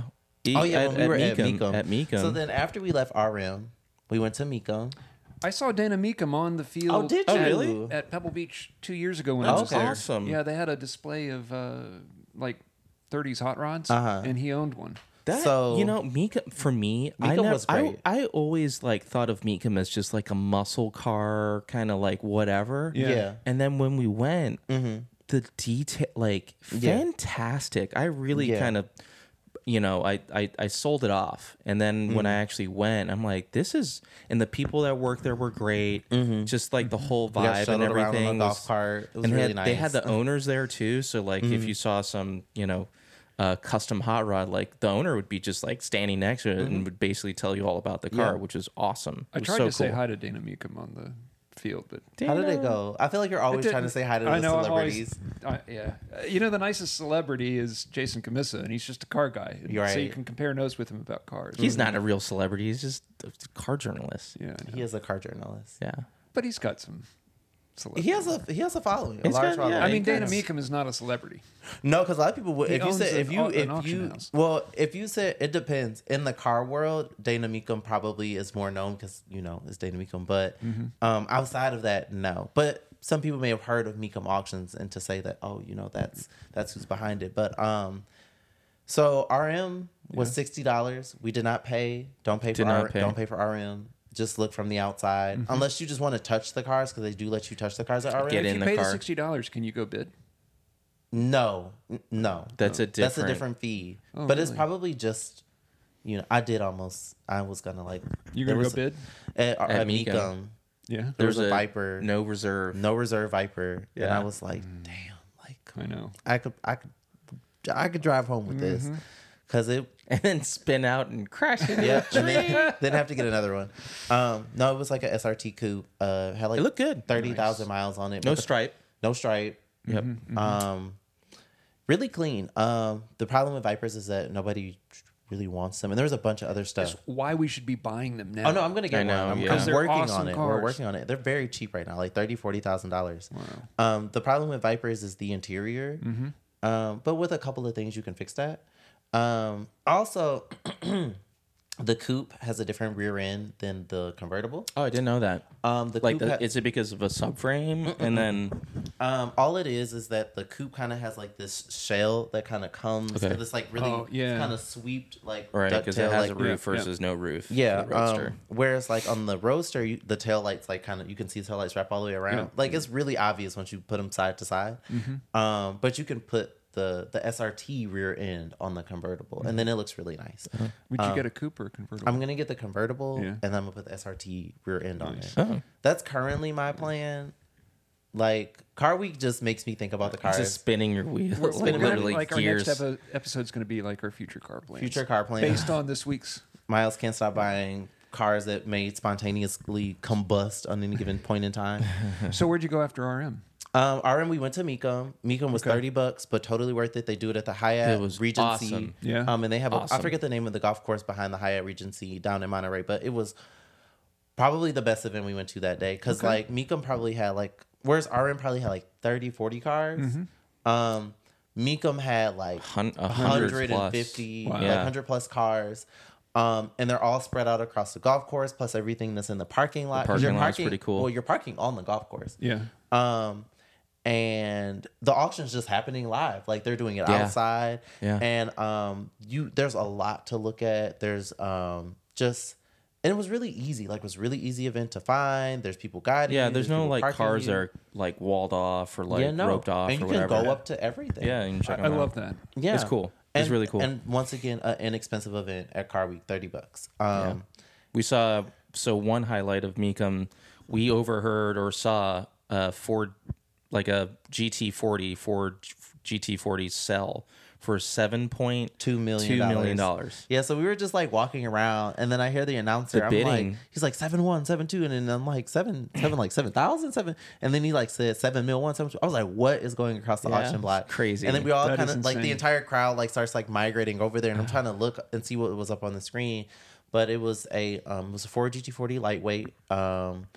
Oh yeah, when we were at Mecum. At Mecum. So then after we left RM, we went to Mecum. I saw Dana Mecum on the field. Oh, did you? at, Really? At Pebble Beach 2 years ago when I was okay. there. Awesome. Yeah, they had a display of like 30s hot rods, Uh-huh. and he owned one. That, So- Mecum, for me, Mecum was great. I always like thought of Mecum as just like a muscle car, kind of like whatever. Yeah. And then when we went, Mm-hmm. the detail, like fantastic. I really Yeah. kind of, I sold it off. And then when I actually went, I'm like, this is, and the people that worked there were great. Just like the whole We got vibe and shuttled around everything. on a golf was- cart. It was and really they had nice. the owners there too. So like if you saw some, custom hot rod, like the owner would be just like standing next to it and would basically tell you all about the car, Yeah. which is awesome. I It was tried so to say cool. hi to Dana Mecum on the field, but How did it go? I feel like you're always It trying to didn't- say hi to I the know, I'm celebrities. yeah. The nicest celebrity is Jason Camissa, and he's just a car guy. And You're So you right. can compare notes with him about cars. He's not a real celebrity. He's just a car journalist. Yeah, I know. He is a car journalist. Yeah. But he's got some celebrity. He has a following, a He's large got- following. yeah, I mean, Dana Yes. Mecum is not a celebrity. No, because a lot of people would. He If you owns said an auction house. if you said it depends in the car world, Dana Mecum probably is more known because it's Dana Mecum. But outside of that, no. But some people may have heard of Mecum Auctions and to say that that's who's behind it. But so RM was $60. We did not pay. Don't pay for Don't pay for RM. Just look from the outside, unless you just want to touch the cars because they do let you touch the cars at RM. Get If in you the pay car. the $60, can you go bid? No. That's a That's a different. different fee. Oh, But it's really? probably just, I was gonna like. You there gonna go was- bid? At Mecum. Mecum, Yeah, there was There's a Viper, No reserve. no reserve Viper, and Yeah. I was like, damn, like I know. I could drive home with this because it. And then spin out and crash into Yeah, a and tree. then have to get another one. No, it was like a SRT coupe. Had like It looked good. 30,000 miles on it. No but the- stripe. No stripe. Yep. Really clean. The problem with Vipers is that nobody really wants them, and there's a bunch of other stuff. That's why we should be buying them now. Oh no, I'm gonna get I know, one. yeah. I'm Because they're working awesome on it. cars. We're working on it. They're very cheap right now, like $30,000-$40,000. Wow. The problem with Vipers is the interior. But with a couple of things, you can fix that. Also, the coupe has a different rear end than the convertible. Oh, I didn't know that. The Like, coupe is it because of a subframe? And then all it is that the coupe kind of has like this shell that kind of comes. Okay. This like really Oh, yeah. kind of sweeped like right because it ducktail, has like, a roof yeah. versus no roof. Yeah. for the Roadster. Whereas like on the Roadster, the tail lights like kind of you can see the tail lights wrap all the way around. Yeah. Like it's really obvious once you put them side to side. But you can put the SRT rear end on the convertible, and then it looks really nice. Would you get a coupe or a convertible? I'm gonna get the convertible, Yeah. and then I'm gonna put the SRT rear end on Nice. there. Oh. That's currently my plan. Like Car Week just makes me think about the cars. Just spinning your wheels, We're like gonna- literally like gears. our next episode's going to be like our future car plans. Future car plans. based on this week's. Miles can't stop buying cars that may spontaneously combust on any given point in time. So where'd you go after RM? RM, we went to Mecum. Mecum was Okay. $30, but totally worth it. They do it at the Hyatt It was Regency. awesome. Yeah. And they have I Awesome. forget the name of the golf course behind the Hyatt Regency down in Monterey, but it was probably the best event we went to that day because like Mecum probably had like whereas RM probably had like 30, 40 cars. Mecum had like 100 plus. 150, Wow. like Yeah. 100 plus cars. And they're all spread out across the golf course, plus everything that's in the parking lot. 'Cause parking you're lot's parking- pretty cool. Well, you're parking on the golf course. Yeah. And the auction's just happening live. Like they're doing it Yeah. outside. Yeah. And there's a lot to look at. There's and it was really easy. Like it was a really easy event to find. There's people guiding. Yeah, you, there's no people like parking cars you. that are like walled off or like roped off and or you can whatever. go up to everything. Yeah, you can check I them out. love that. Yeah, It's cool. It's And- really cool. And once again, an inexpensive event at Car Week, $30. We saw one highlight of Mecum. We overheard or saw Ford, like a GT40 Ford GT40 sell for $2 million. $2 million. Yeah, so we were just like walking around, and then I hear the announcer. The I'm bidding. like, he's like 7-1, 7-2, and then I'm like 7,000, 7, and then he like said 7 mil 1, 7. I was like, what is going across the Yeah, auction block? it's crazy. And then we all That kind is of like the insane. entire crowd like starts like migrating over there, and I'm trying to look and see what was up on the screen, but it was a Ford GT40 lightweight.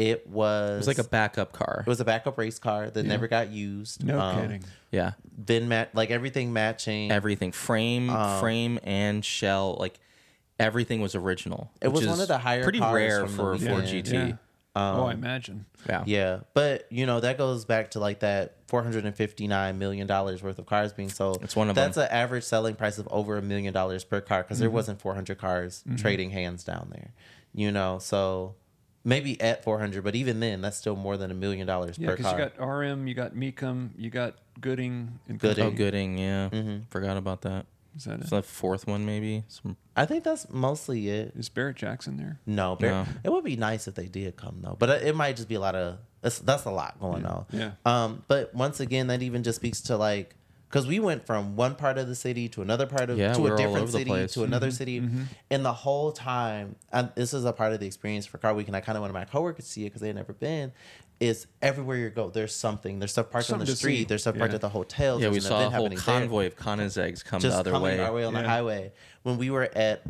It was like a backup car. It was a backup race car that never got used. No kidding. Yeah. Then like everything matching. Everything, frame and shell, like everything was original. It was which one is of the higher pretty cars rare from for a the Ford weekend. GT. Yeah. I imagine. Yeah. Yeah, but that goes back to like that $459 million worth of cars being sold. It's one of That's an average selling price of over $1 million per car because there Mm-hmm. wasn't 400 cars trading hands down there. So maybe at 400, but even then, that's still more than $1 million Yeah, per because car. you got RM, you got Mecum, you got Gooding. And Gooding. Oh, Gooding, yeah. Forgot about that. Is that It's it? the fourth one, maybe. I think that's mostly it. Is Barrett Jackson there? No, it would be nice if they did come though, but it might just be a lot of that's a lot going on. Yeah. But once again, that even just speaks to like because we went from one part of the city to another part of Yeah, to we a were all different over the city place. to another city, and the whole time, this is a part of the experience for Car Week, and I kind of wanted my coworkers to see it because they had never been. Is everywhere you go, there's something. There's stuff parked on Something the to street. see. There's stuff parked Yeah. at the hotels. Yeah, there's we an saw a event whole happening there. convoy of Koenigseggs come Just the other coming way. our way on the Yeah. highway. When we were at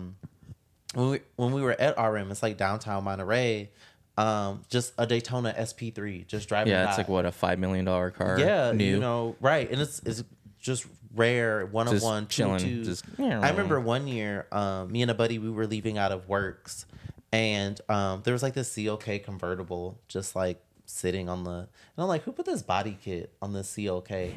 when we were at RM, it's like downtown Monterey. Just a Daytona SP3 just driving. Yeah, by. it's like what, a $5 million car? Yeah, new. right, and it's just rare, one of Just one, chilling, two. just- I remember one year, me and a buddy, we were leaving out of Works, and there was like this CLK convertible just like sitting on the, and I'm like, who put this body kit on this CLK?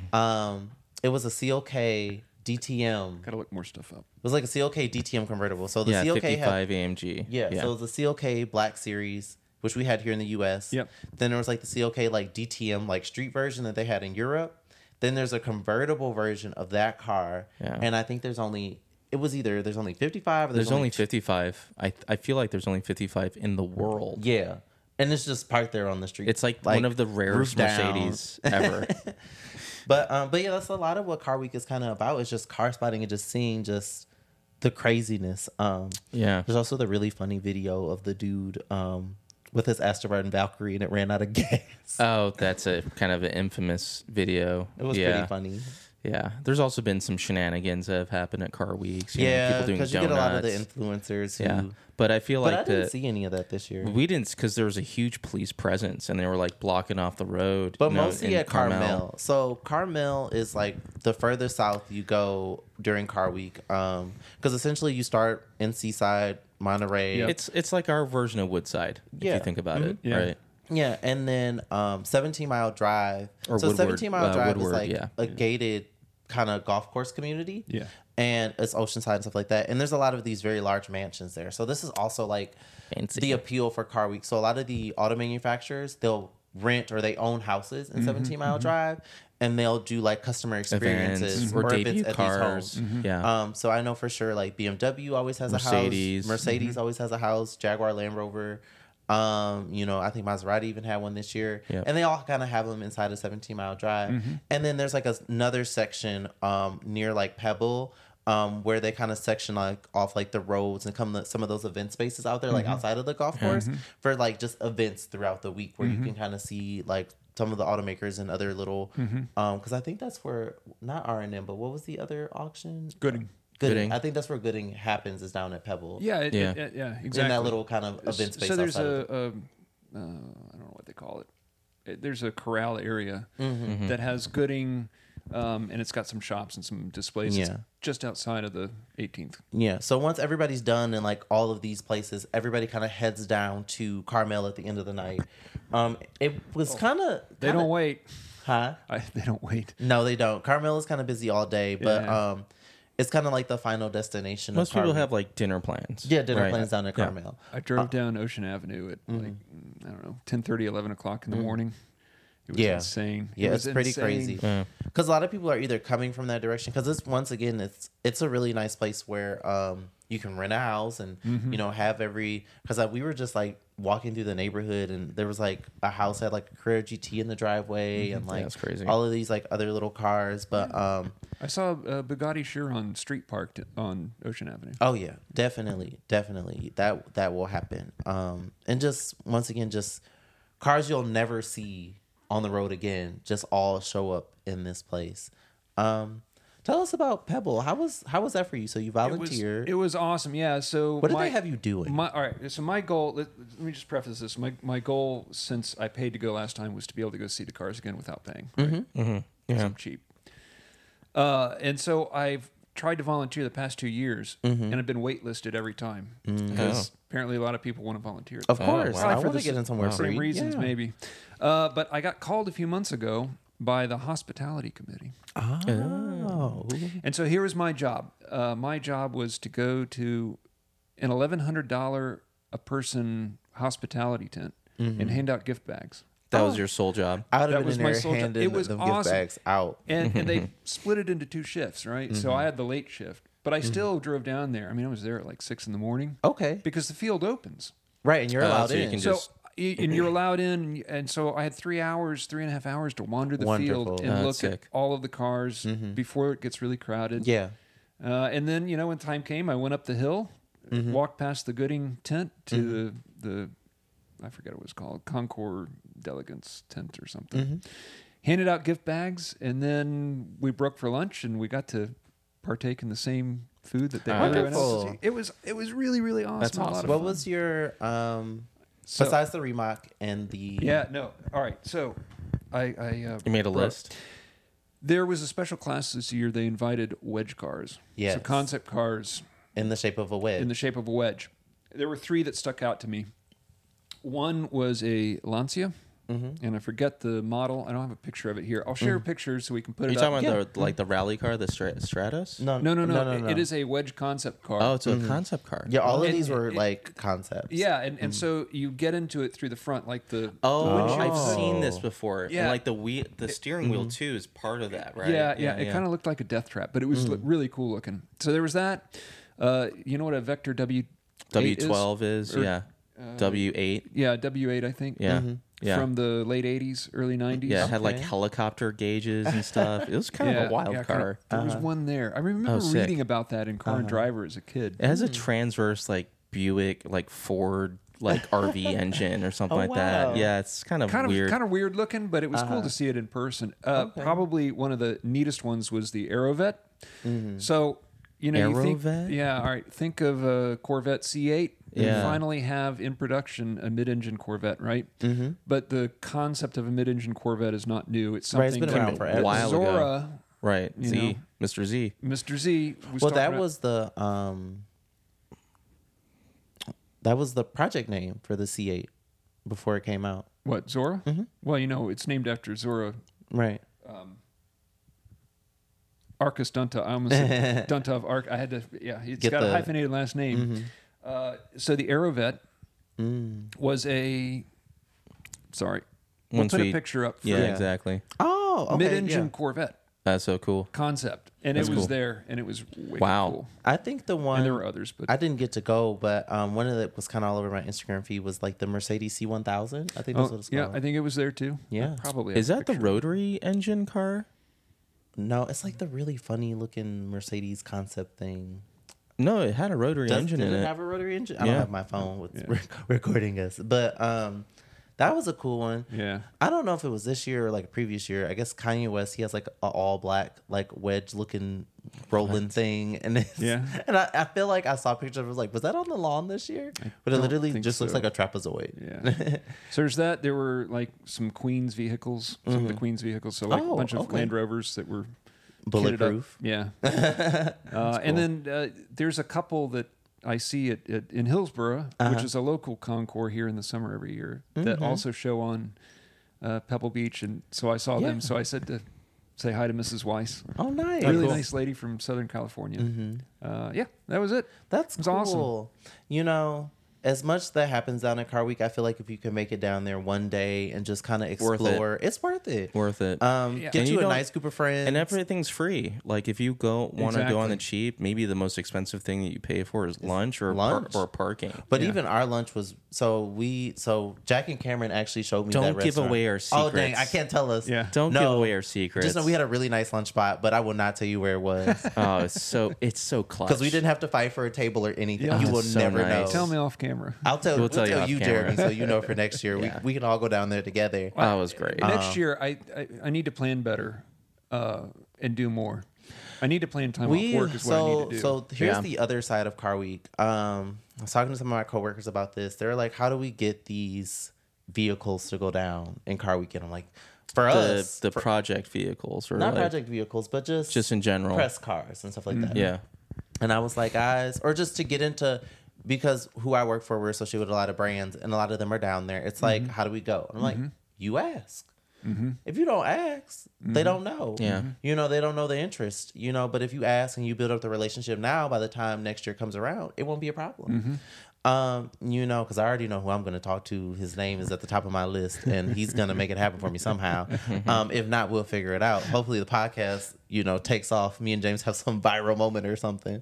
It was a CLK DTM. Got to look more stuff up. It was like a CLK DTM convertible. So the Yeah, CLK 55 had AMG. so the CLK Black Series, which we had here in the US. Yep. Then there was like the CLK like DTM like street version that they had in Europe. Then there's a convertible version of that car. Yeah. And I think there's only 55 or There's only 55. I feel like there's only 55 in the world. Yeah. And it's just parked there on the street. It's like one of the rarest roof down. Mercedes ever. But yeah, that's a lot of what Car Week is kind of about. It's just car spotting and just seeing just the craziness. Yeah. There's also the really funny video of the dude with his Aston Martin Valkyrie and it ran out of gas. Oh, that's a kind of an infamous video. It was yeah. pretty funny. Yeah. There's also been some shenanigans that have happened at car weeks. Yeah, people doing because donuts. you get a lot of the influencers who... Yeah. But I feel But like I didn't see any of that this year. we didn't, because there was a huge police presence and they were like blocking off the road. But you know, mostly in at Carmel. So Carmel is like the further south you go during Car Week. Because essentially you start in Seaside, Monterey. Yep. It's like our version of Woodside, if Yeah. you think about it, Yeah. right? Yeah, and then 17 Mile Drive. Or so Woodward, 17 Mile Drive Woodward, is like yeah. a gated kind of golf course community. Yeah. And it's Oceanside and stuff like that. And there's a lot of these very large mansions there. So this is also like Fancy. the appeal for Car Week. So a lot of the auto manufacturers, they'll rent or they own houses in 17 Mile Drive. And they'll do like customer experiences Events or debut events at cars. these homes. Yeah. So I know for sure like BMW always has Mercedes. a house. Mercedes always has a house. Jaguar Land Rover. I think Maserati even had one this year. Yep. And they all kind of have them inside of 17 Mile Drive. And then there's like another section near like Pebble where they kind of section like off like the roads and some of those event spaces out there like outside of the golf course for like just events throughout the week where you can kind of see like some of the automakers and other little because I think that's where not R&M but what was the other auction? Gooding. Gooding. Gooding. I think that's where Gooding happens is down at Pebble. Yeah. Yeah. Exactly. In that little kind of event space. So there's outside of I don't know what they call it. There's a corral area Mm-hmm. that has Gooding, and it's got some shops and some displays. It's Yeah. just outside of the 18th. Yeah. So once everybody's done in like all of these places, everybody kind of heads down to Carmel at the end of the night. It was kind of They don't wait. Huh? They don't wait. No, they don't. Carmel is kind of busy all day, but Yeah. it's kind of like the final destination. Most of Car people Week. have like dinner plans. dinner right? plans down at Yeah. Carmel. I drove down Ocean Avenue at like, I don't know, 10:30, 11 o'clock in the morning. It was Yeah. insane. Yeah, It was it's pretty insane. crazy. Yeah. Because a lot of people are either coming from that direction. Because it's a really nice place where you can rent a house and have because we were just like walking through the neighborhood and there was like a house had like a Carrera GT in the driveway and like that's crazy. all of these like other little cars. But I saw a Bugatti Chiron street parked on Ocean Avenue. oh yeah, definitely that will happen. And just once again, just cars you'll never see on the road again, just all show up in this place. Tell us about Pebble. How was that for you? So you volunteered. It was awesome. Yeah. So What did they have you doing? All right. So my goal. Let me just preface this. My goal, since I paid to go last time, was to be able to go see the cars again without paying. Right? Yeah. I'm cheap. And so I've tried to volunteer the past 2 years, and I've been waitlisted every time because apparently a lot of people want to volunteer. Of course, wow. I For want the to get in somewhere same free. reasons, Yeah. maybe. But I got called a few months ago by the hospitality committee. Oh. And so here was my job. My job was to go to an $1,100 a person hospitality tent and hand out gift bags. That was your sole job. I would That have was been my there sole job. handing It was them awesome. gift bags out. And they split it into 2 shifts, right? So I had the late shift, but I still drove down there. I mean, I was there at like 6 a.m. Okay. because the field opens. Right, and you're allowed so you in. can So just- and you're allowed in, and so I had 3.5 hours to wander the field Wonderful. and Oh, look that's at sick. all of the cars before it gets really crowded. Yeah. And then when time came, I went up the hill, walked past the Gooding tent to the I forget what it was called, Concord Delegates tent or something. Handed out gift bags, and then we broke for lunch, and we got to partake in the same food that they were. Wonderful. It was really really awesome. That's A lot of awesome. What fun. was your So- besides the remock and the Yeah, no. All right. So I You made a wrote- list. There was a special class this year. They invited wedge cars. Yes. So concept cars in the shape of a wedge? in the shape of a wedge. There were 3 that stuck out to me. One was a Lancia, and I forget the model. I don't have a picture of it here. I'll share pictures so we can put Are you it up. talking about the rally car, the Stratos? no, No. It is a wedge concept car. Oh, it's a concept car. Yeah, all of And these were it- like concepts. Yeah, and so you get into it through the front, like the Oh, windshield. I've seen this before. Yeah. And like the steering wheel too is part of that, right? Yeah. It kind of looked like a death trap, but it was really cool looking. So there was that. You know what a Vector W12 is, Or, yeah. W8, Yeah, W8, I think. yeah, yeah. From the late 80s, early 90s. Yeah, it had like Okay. helicopter gauges and stuff. It was kind of a wild kinda- car. there was one there. I remember sick. reading about that in Car and Driver as a kid. It has a transverse like Buick, like Ford, like RV engine or something Oh, like wow. that. Yeah, it's kind of weird. Kind of weird looking, but it was cool to see it in person. Probably one of the neatest ones was the Aerovet. So, you think, Aerovet? yeah, all right. Think of a Corvette C8. You Yeah. finally have in production a mid-engine Corvette, right? But the concept of a mid-engine Corvette is not new. It's Right, something it's been around that forever. While ago. Zora, Right, you Z, know. Mr. Z. Mr. Z, was Well, talking that about- was the project name for the C8 before it came out. What, Zora? Well, it's named after Zora Right. Arcus Dunta. I almost said Dunta of Arc. I had to, it's Get got a the- hyphenated last name. So the Aerovet was sorry, we'll Once put we- a picture up for Yeah, Yeah. exactly. Oh, okay. mid-engine yeah. Corvette That's so cool. concept. And That's it was cool. there, and it was wicked Wow. cool. I think the one And there were others, but I didn't get to go, but one of that was kind of all over my Instagram feed was like the Mercedes C1000. I think that's what it's called. I think it was there too. Yeah. I probably have Is a that the picture. rotary engine car? No, it's like the really funny looking Mercedes concept thing. No, it had a rotary engine Did in it it. have a rotary engine? I Yeah. don't have my phone with recording us, but that was a cool one. Yeah. I don't know if it was this year or like a previous year. I guess Kanye West, he has like a all black like wedge looking rolling thing, and it's, Yeah. and I feel like I saw pictures of it, like, was that on the lawn this year? But it don't literally think just looks so. like a trapezoid. Yeah. So there's that. There were like some Queens vehicles, some of the Queens vehicles. So like Oh, a bunch of okay. Land Rovers that were kitted up. Bulletproof. Yeah. And then there's a couple that I see in Hillsborough, which is a local Concours here in the summer every year, that also show on Pebble Beach. And so I saw them. Yeah. So I said to say hi to Mrs. Weiss. Oh, nice. Really nice lady from Southern California. Yeah, that was it. That's It's cool. awesome. You know, as much that happens down at Car Week, I feel like if you can make it down there one day and just kind of Worth it. explore, it's worth it. Worth it. Yeah. Get And you you a don't- nice group of friends. And everything's free. Like if you want to go on the Exactly. cheap, maybe the most expensive thing that you pay for is lunch or lunch. or parking. But Yeah. even our lunch was so Jack and Cameron actually showed me Don't that give restaurant. away our Oh dang, secrets. I can't tell us. Yeah. Don't No. give away our secrets. Just know we had a really nice lunch spot, but I will not tell you where it was Oh, it's so clutch. because we didn't have to fight for a table or anything. Yeah. You Oh, will so never know. nice. Tell me off camera. I'll tell. We'll We'll tell you tell off you, camera. Jeremy, so you know for next year. Yeah. We can all go down there together. That was great. Next year, I need to plan better. and do more. I need to plan time off work is what I need to do. So here's Yeah. the other side of Car Week. I was talking to some of my coworkers about this. They're like, how do we get these vehicles to go down in Car Week? And I'm like, for us, The project vehicles, or not like, project vehicles, but just in general. press cars and stuff like that. Yeah. And I was like, guys, or just to get into, because who I work for, we're associated with a lot of brands and a lot of them are down there. It's like, how do we go? And I'm like, you ask. If you don't ask, they don't know. Yeah. You know, they don't know the interest, you know, but if you ask and you build up the relationship now, by the time next year comes around, it won't be a problem. You know, because I already know who I'm going to talk to. His name is at the top of my list, and he's going to make it happen for me somehow. If not, we'll figure it out. Hopefully, the podcast, you know, takes off. Me and James have some viral moment or something.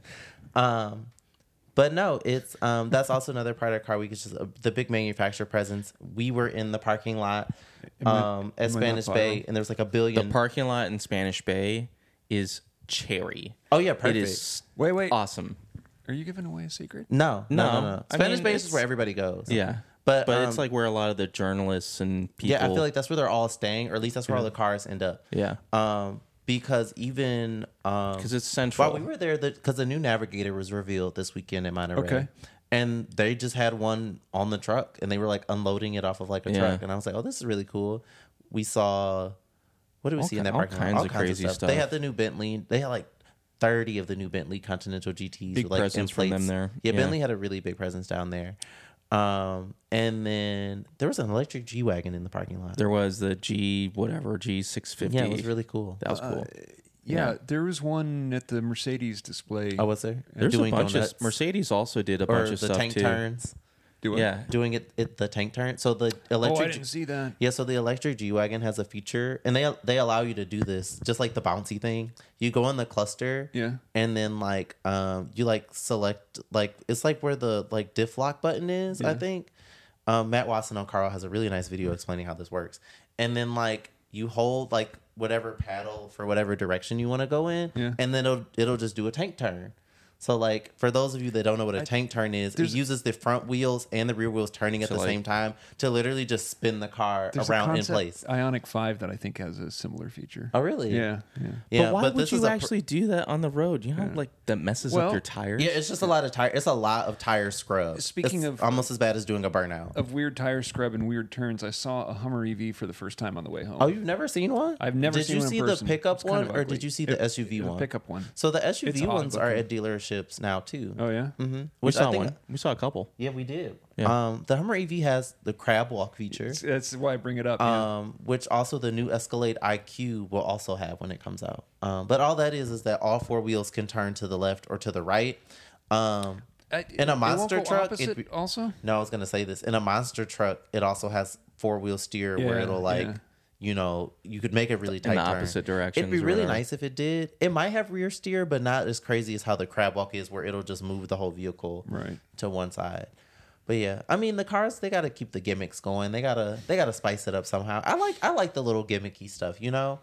But no, it's that's also another part of Car Week. It's just the big manufacturer presence. We were in the parking lot at Spanish Bay, and there's like a billion. The parking lot in Spanish Bay is cherry. Oh yeah, perfect. It is Wait. awesome. Are you giving away a secret? No. I Spanish mean, Bay it's- is where everybody goes. Yeah. But it's like where a lot of the journalists and people. yeah, I feel like that's where they're all staying, or at least that's where all the cars end up. Yeah. Because even Because it's central. while we were there, because the new Navigator was revealed this weekend in Monterey. Okay. And they just had one on the truck, and they were like unloading it off of like a Yeah. truck, and I was like, "Oh, this is really cool." We saw, what did we see in that all parking lot? kinds of crazy stuff. They had the new Bentley. They had like 30 of the new Bentley Continental GTs. Big with, like, presence from them there. Yeah, Yeah. Bentley had a really big presence down there. And then there was an electric G wagon in the parking lot. There was the G650. Yeah, it was really cool. That was cool. Yeah, there was one at the Mercedes display. Oh, was there? There's Doing a bunch donuts. of Mercedes also did a or bunch of the stuff tank too. turns. Do it. Yeah. Doing it the tank turn. So the Oh, electric I didn't see that. Yeah, so the electric G Wagon has a feature, and they allow you to do this, just like the bouncy thing. You go in the cluster, Yeah. and then like you like select, like it's like where the like diff lock button is. I Yeah. think Matt Watson on Carl has a really nice video explaining how this works. And then like you hold like whatever paddle for whatever direction you want to go in, Yeah. and then it'll just do a tank turn. So, like, for those of you that don't know what a tank turn is, it uses the front wheels and the rear wheels turning at the like- same time to literally just spin the car There's a around in concept, place. Ionic 5 that I think has a similar feature. Oh, really? Yeah. Yeah, but why would this you is actually do that on the road? You know, how, like that messes Well, up your tires. Yeah, it's just a lot of tire. It's a lot of tire scrub. Speaking It's of- almost as bad as doing a burnout. Of weird tire scrub and weird turns, I saw a Hummer EV for the first time on the way home. Oh, you've never seen one? I've never Did seen you one in see person. the pickup It's kind one, of or ugly. did you see the SUV one? Pickup one. So the It's SUV odd ones are looking. at dealerships now too. Oh, yeah? Mm-hmm. we saw one. We saw a couple. Yeah, we did. Yeah. The Hummer EV has the crab walk feature. That's why I bring it up. yeah. Which also the new Escalade IQ will also have when it comes out. But all that is that all four wheels can turn to the left or to the right. In a It won't monster go truck, opposite also? no, I was gonna say this. In a monster truck, it also has four-wheel steer where Yeah, it'll like, yeah. you know, you could make a really tight the turn. opposite directions It'd be or really whatever. nice if it did. It might have rear steer, but not as crazy as how the crab walk is, where it'll just move the whole vehicle Right. to one side. But yeah, I mean the cars, they gotta keep the gimmicks going. They gotta spice it up somehow. I like the little gimmicky stuff, you know.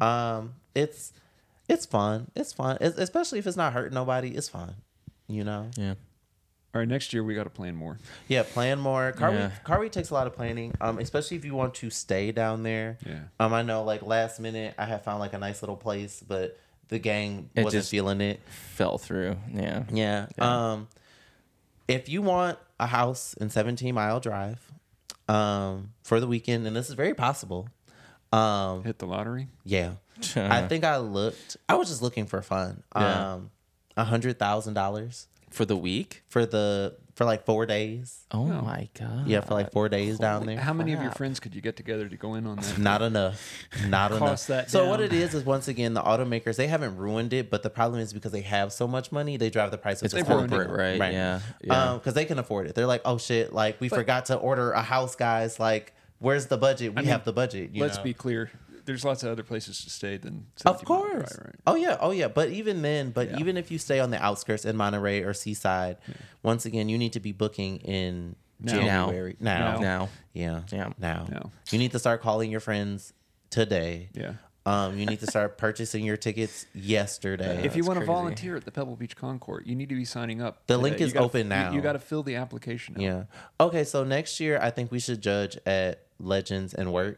It's fun. It's fun, especially if it's not hurting nobody. It's fun, you know. Yeah. All right, next year we got to plan more. Yeah, plan more. Yeah. Car Week takes a lot of planning, especially if you want to stay down there. Yeah. I know, like last minute, I had found like a nice little place, but the gang It wasn't just- feeling it. Fell through. Yeah. Yeah. If you want a house in 17 Mile Drive, for the weekend, and this is very possible. Hit the lottery? Yeah, I think I looked. I was just looking for fun. Yeah. $100,000 For the week? for like 4 days. Oh my god. Yeah, for like 4 days down there. How many of your crap. friends could you get together to go in on that? Not enough. Not enough. Cost that So what down. it is once again the automakers, they haven't ruined it, but the problem is because they have so much money, they drive the price up. It's to corporate, right? Yeah. Because they can afford it. They're like, oh shit, like we forgot to order a house, guys. Like, where's the budget? We have the budget. Let's know? be clear. There's lots of other places to stay than Of 17 Mile course. Drive, right? Oh yeah. But even then, Yeah. even if you stay on the outskirts in Monterey or Seaside, once again, you need to be booking in Now. January. Now. Now. Yeah. Yeah. Now. Now. You need to start calling your friends today. Yeah. You need to start purchasing your tickets yesterday. If you that's want to crazy. volunteer at the Pebble Beach Concours, you need to be signing up. The today. link You is gotta- open now. You got to fill the application out. Yeah. Okay, so next year I think we should judge at Legends and Works.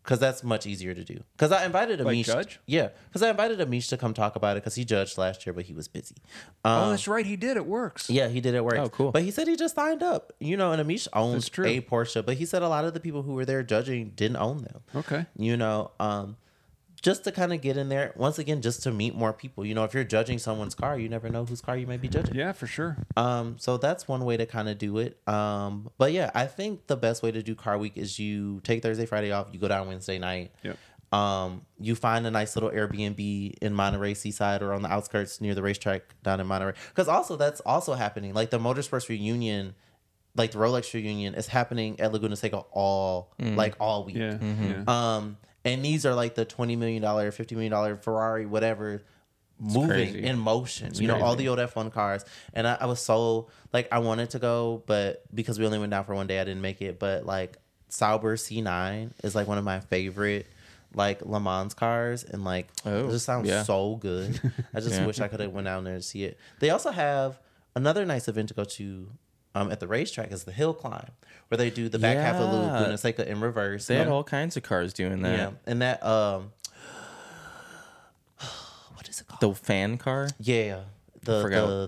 because that's much easier to do. Because I invited Like Amish. judge? Yeah, because I invited Amish to come talk about it because he judged last year, but he was busy. Oh, that's right. He did. It works. Yeah, he did it work. Oh, cool. But he said he just signed up. And Amish owns That's true. a Porsche, but he said a lot of the people who were there judging didn't own them. Okay. Just to kind of get in there, once again, just to meet more people. If you're judging someone's car, you never know whose car you may be judging. Yeah, for sure. So that's one way to kind of do it. But yeah, I think the best way to do Car Week is you take Thursday, Friday off, you go down Wednesday night. Yep. You find a nice little Airbnb in Monterey Seaside or on the outskirts near the racetrack down in Monterey. Because also that's also happening. Like the Motorsports reunion, like the Rolex reunion, is happening at Laguna Seca all week. Yeah. Mm-hmm. Yeah. And these are like the $20 million, $50 million Ferrari, whatever, moving crazy. in motion. All the old F1 cars. And I was so, I wanted to go, but because we only went down for one day, I didn't make it. But, Sauber C9 is, one of my favorite, Le Mans cars. And, it just sounds so good. I just wish I could have went down there to see it. They also have another nice event to go to at the racetrack is the hill climb, where they do the back half of Laguna Seca in reverse. They had all kinds of cars doing that. Yeah, and that what is it called? The fan car, Yeah, the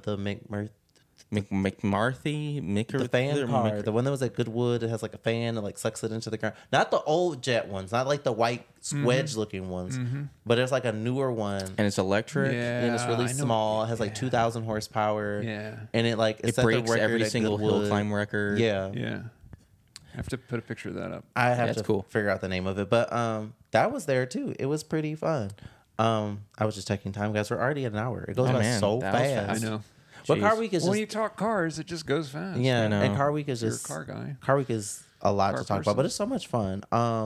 McMarthy, fan car, the one that was at Goodwood. It has a fan that sucks it into the ground. Not the old jet ones, not the white squedge looking ones, but there's a newer one. and it's electric. Yeah. And it's really I know. small. It has 2,000 horsepower. Yeah. And it It set the breaks record every at single hill Goodwood. climb record. Yeah. Yeah. I have to put a picture of that up. I have That's to cool. figure out the name of it, but that was there too. It was pretty fun. I was just checking time, guys. We're already at an hour. It goes by man, so that was fast. fast. I know. But Jeez. Car Week is When just you talk cars, it just goes fast. yeah, I know. and Car Week is You're a just car guy. Car Week is a lot Car to talk person. about, but it's so much fun.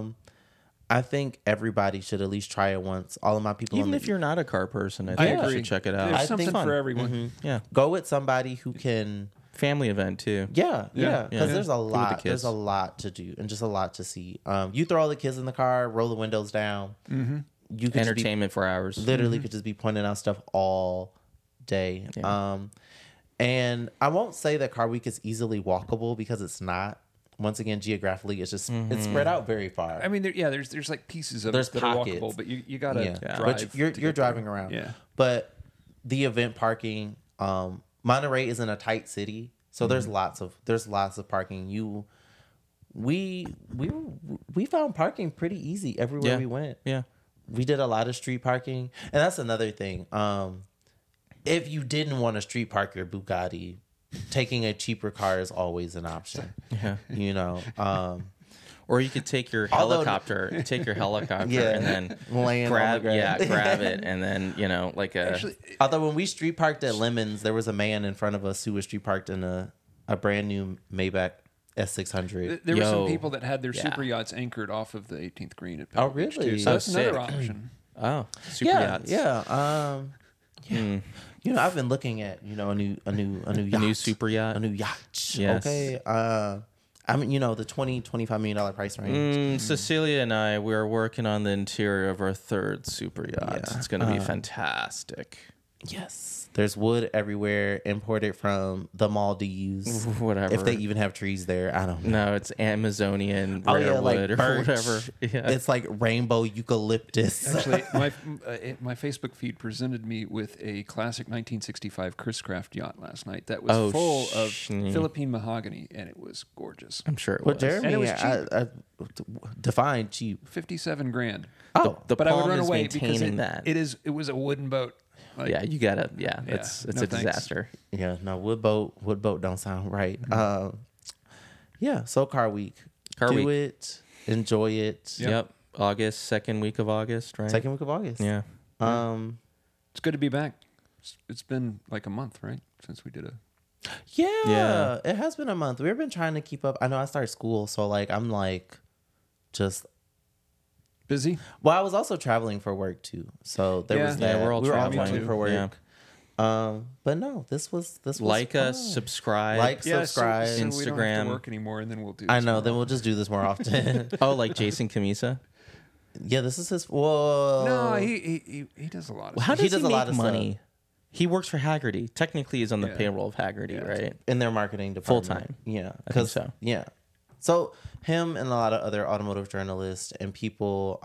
I think everybody should at least try it once. All of my people, Even on if you're not a car person, I I think you agree. should check it out. There's I something think- for everyone. Yeah, go with somebody who can. family event too. Yeah, Yeah. because Yeah. there's a Go with the lot. kids. There's a lot to do and just a lot to see. You throw all the kids in the car, roll the windows down. Mm-hmm. You could just be Entertainment for hours. literally could just be pointing out stuff all day. Yeah. And I won't say that Car Week is easily walkable because it's not. Once again, geographically, it's just it's spread out very far. I mean, there's pieces of There's it that are pockets. walkable, but you gotta yeah, drive. but you're to get driving there. around. Yeah. But the event parking, Monterey is in a tight city, so there's lots of parking. We found parking pretty easy everywhere Yeah. we went. Yeah. We did a lot of street parking, and that's another thing. If you didn't want to street park your Bugatti, taking a cheaper car is always an option. Yeah. Or you could take your Although- helicopter, Yeah. and then Lay on the grab ground. it, and then Actually, Although when we street parked at Lemons, there was a man in front of us who was street parked in a brand new Maybach S600. there were some Yo. people that had their Yeah. super yachts anchored off of the 18th green at Oh, Pebble Beach, really? too. So Oh, that's another sick. option. oh, super yachts. Yeah. I've been looking at a new yacht, A new super yacht. a new yacht. Yes. Okay. I mean, the $20-25 million price range. Cecilia and I, we're working on the interior of our third super yacht. Yeah. It's going to be fantastic. Yes. There's wood everywhere, imported from the Maldives. Whatever. If they even have trees there, I don't know. No, it's Amazonian rare wood or birch. whatever. Yeah. It's like rainbow eucalyptus. Actually, my Facebook feed presented me with a classic 1965 Chris Craft yacht last night that was full of Philippine mahogany, and it was gorgeous. I'm sure it Well, was. Jeremy, And it was cheap. I define cheap. 57 grand. Oh, The But I would problem run is away because maintaining that. it was a wooden boat. Like, Yeah, you gotta. Yeah, it's no a thanks. disaster. yeah, no, wood boat don't sound right. Yeah, so Car Week. Car Do Week. it. Enjoy it. Yep. August, second week of August, right? Second week of August. Yeah. It's good to be back. It's been like a month, right, since we did a. Yeah, it has been a month. We've been trying to keep up. I know I started school, so I'm just. Busy? Well, I was also traveling for work too, so there was Yeah, that. we're all we were all traveling. traveling for work. Yeah. But no, this was Like fun. us, subscribe. Like, subscribe. So we don't have Instagram. to work anymore, and then we'll do. I this know. more Then we'll often. just do this more often. Oh, like Jason Camisa. Yeah, this is his. Whoa. No, he does a lot of How stuff. does he, does a make lot of money? He works for Haggerty. Technically, he's on the Yeah. payroll of Haggerty, Yeah. right? in their marketing department. Full-time. Yeah, I think so. Yeah, So him and a lot of other automotive journalists and people,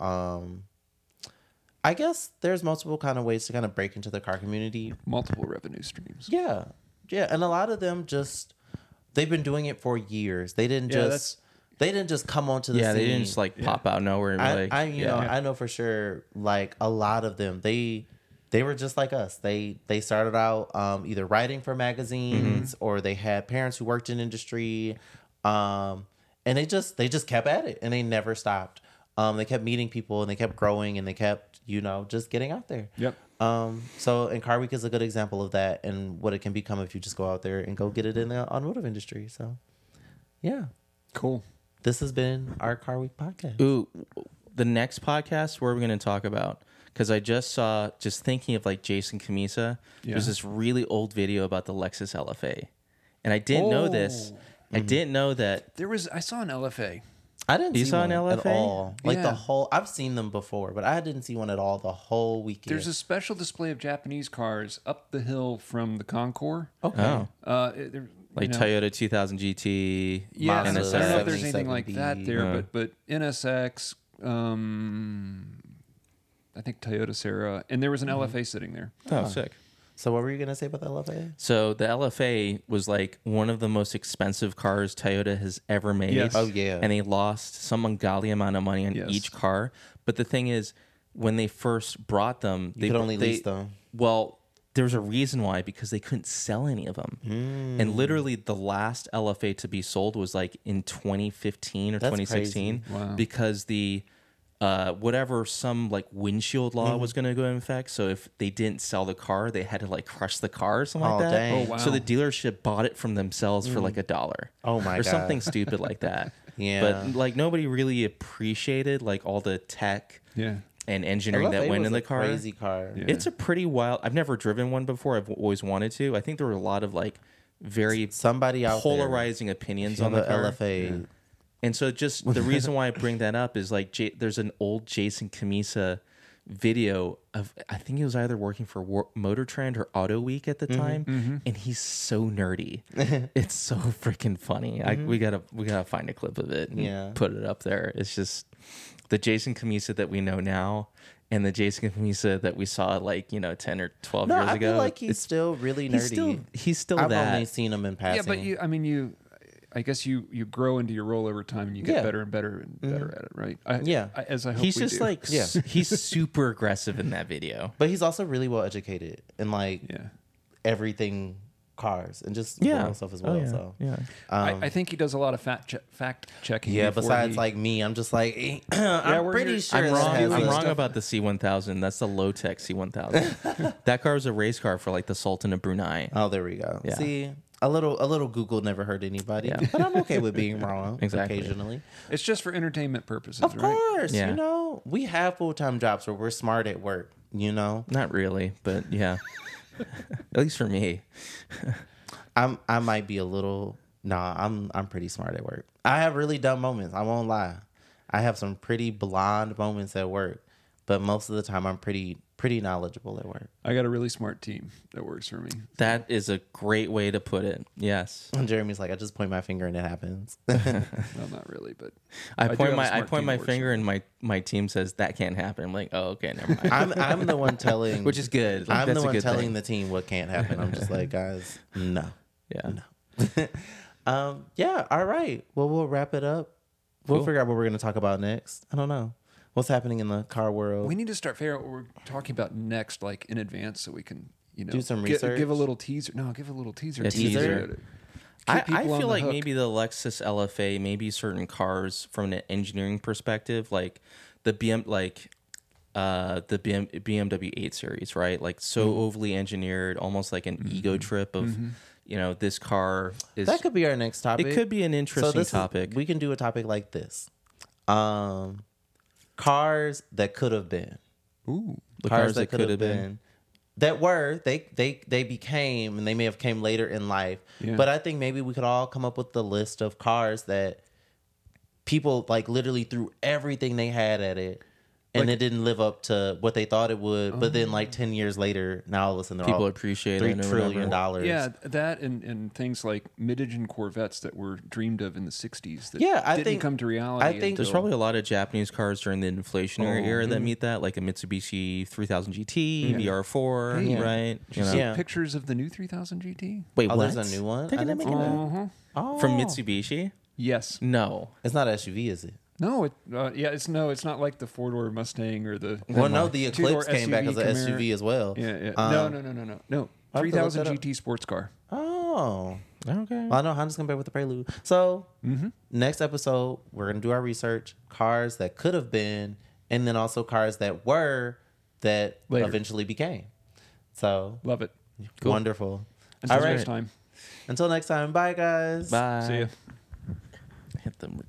I guess there's multiple kind of ways to kind of break into the car community. Multiple revenue streams. Yeah. Yeah. And a lot of them just, they've been doing it for years. They didn't just come onto the scene. They didn't just like pop out nowhere. And I know for sure, like a lot of them, they were just like us. They started out either writing for magazines or they had parents who worked in industry. And they just kept at it and they never stopped. They kept meeting people and they kept growing and they kept, just getting out there. Yep. And Car Week is a good example of that and what it can become if you just go out there and go get it in the automotive industry. So, yeah. Cool. This has been our Car Week podcast. Ooh, the next podcast, what are we going to talk about? Because I just thinking of like Jason Camisa, there's this really old video about the Lexus LFA. And I didn't know this. I didn't know that. I saw an LFA. I didn't see saw one an LFA? at all. Like Yeah. the whole, I've seen them before, but I didn't see one at all the whole weekend. There's a special display of Japanese cars up the hill from the Concours. okay. Oh, They're, like Toyota 2000 GT. Yeah, I don't know if NSX. there's anything like that there, Yeah. but NSX, I think Toyota Serra, and there was an LFA sitting there. Oh, sick. So what were you gonna say about the LFA? So the LFA was like one of the most expensive cars Toyota has ever made. Yes. Oh yeah. And they lost some ungodly amount of money on Yes. each car. But the thing is, when they first brought them, You could only lease them. Well, there's a reason why, because they couldn't sell any of them. And literally the last LFA to be sold was like in 2015 or That's 2016 crazy. Wow. because the whatever some like windshield law was going to go in effect. So if they didn't sell the car, they had to like crush the car or something like Oh, that. dang. Oh, wow. So the dealership bought it from themselves for like $1. Oh, my or God. something stupid like that. Yeah. But like nobody really appreciated like all the tech Yeah. and engineering that LFA went was in the a car. Crazy car. Yeah. It's a pretty wild. I've never driven one before. I've always wanted to. I think there were a lot of like very Somebody out polarizing opinions there on the car. LFA. And so just the reason why I bring that up is like there's an old Jason Camisa video of, I think he was either working for Motor Trend or Auto Week at the time, and he's so nerdy. It's so freaking funny. We gotta find a clip of it and Yeah. put it up there. It's just the Jason Camisa that we know now and the Jason Camisa that we saw like 10 or 12 No, years I ago. feel like he's still really nerdy. He's still I've that. only seen him in passing. Yeah, but I guess you grow into your role over time and you get Yeah. better and better and better at it, right? Yeah. As I hope He's we just do. like Yeah. he's super aggressive in that video. But he's also really well educated in like yeah. everything cars and just Yeah. world stuff as well. Oh, yeah. So Yeah. I think he does a lot of fact checking. yeah. before Besides he- like me, I'm just like I'm we're pretty here- sure I'm that wrong. has I'm a- wrong about the C1000. That's the low tech C1000. That car was a race car for like the Sultan of Brunei. Oh, there we go. Yeah. See, a little Google never hurt anybody, Yeah. but I'm okay with being wrong Exactly. occasionally. it's just for entertainment purposes, Of right? course, Yeah. we have full-time jobs where we're smart at work. Not really, but yeah. At least for me. I might be a little. Nah, I'm pretty smart at work. I have really dumb moments. I won't lie. I have some pretty blonde moments at work, but most of the time I'm pretty knowledgeable at work. I got a really smart team that works for me. That is a great way to put it. Yes. And Jeremy's like, I just point my finger and it happens. Well, not really, but I do point have a my smart team that works finger for and my team says that can't happen. I'm like, oh, okay, never mind. I'm the one telling, Which is good. Like, I'm that's the a one good telling thing. the team what can't happen. I'm just like, guys, no. Yeah. Yeah. All right. Well, we'll wrap it up. We'll Cool. figure out what we're going to talk about next. I don't know. What's happening in the car world? we need to start figuring out what we're talking about next, like in advance, so we can Do some give research? a little teaser. No, give a little teaser. A teaser? Keep I people on feel the like hook. maybe the Lexus LFA, maybe certain cars from an engineering perspective, like the BMW 8 Series, right? Like so overly engineered, almost like an ego trip of, this car is. that could be our next topic. It could be an interesting topic. We can do a topic like this. Cars that could have been. Ooh, The Cars that could have been. That were they became, and they may have came later in life. Yeah. But I think maybe we could all come up with the list of cars that people like literally threw everything they had at it, and Like- it didn't live up to what they thought it would. But then, like 10 years later, now all of a sudden they're People all appreciate $3 it or trillion. whatever. Yeah, that and things like mid-engine Corvettes that were dreamed of in the 60s that Yeah, I didn't think- come to reality. I think- There's until- probably a lot of Japanese cars during the inflationary era that meet that, like a Mitsubishi 3000 GT, VR4, Hey, right? Did you You know? see Yeah. pictures of the new 3000 GT? Wait, Oh, what? there's a new one? They're I gonna didn't make see it that. Uh-huh. Oh. from Mitsubishi? Yes. No. It's not an SUV, is it? No, it's not like the four-door Mustang or the Well, no, the two-door Eclipse came back as an SUV SUV as well. Yeah. Um, No. I'll have to look 3000 that up. GT sports car. Oh. Okay. Well, I know Honda's compared with the Prelude. So, next episode, we're going to do our research. Cars that could have been, and then also cars that were, that Later. eventually became. So, Love it. wonderful. Until All right. next time. Until next time. Bye, guys. Bye. See ya. Hit them.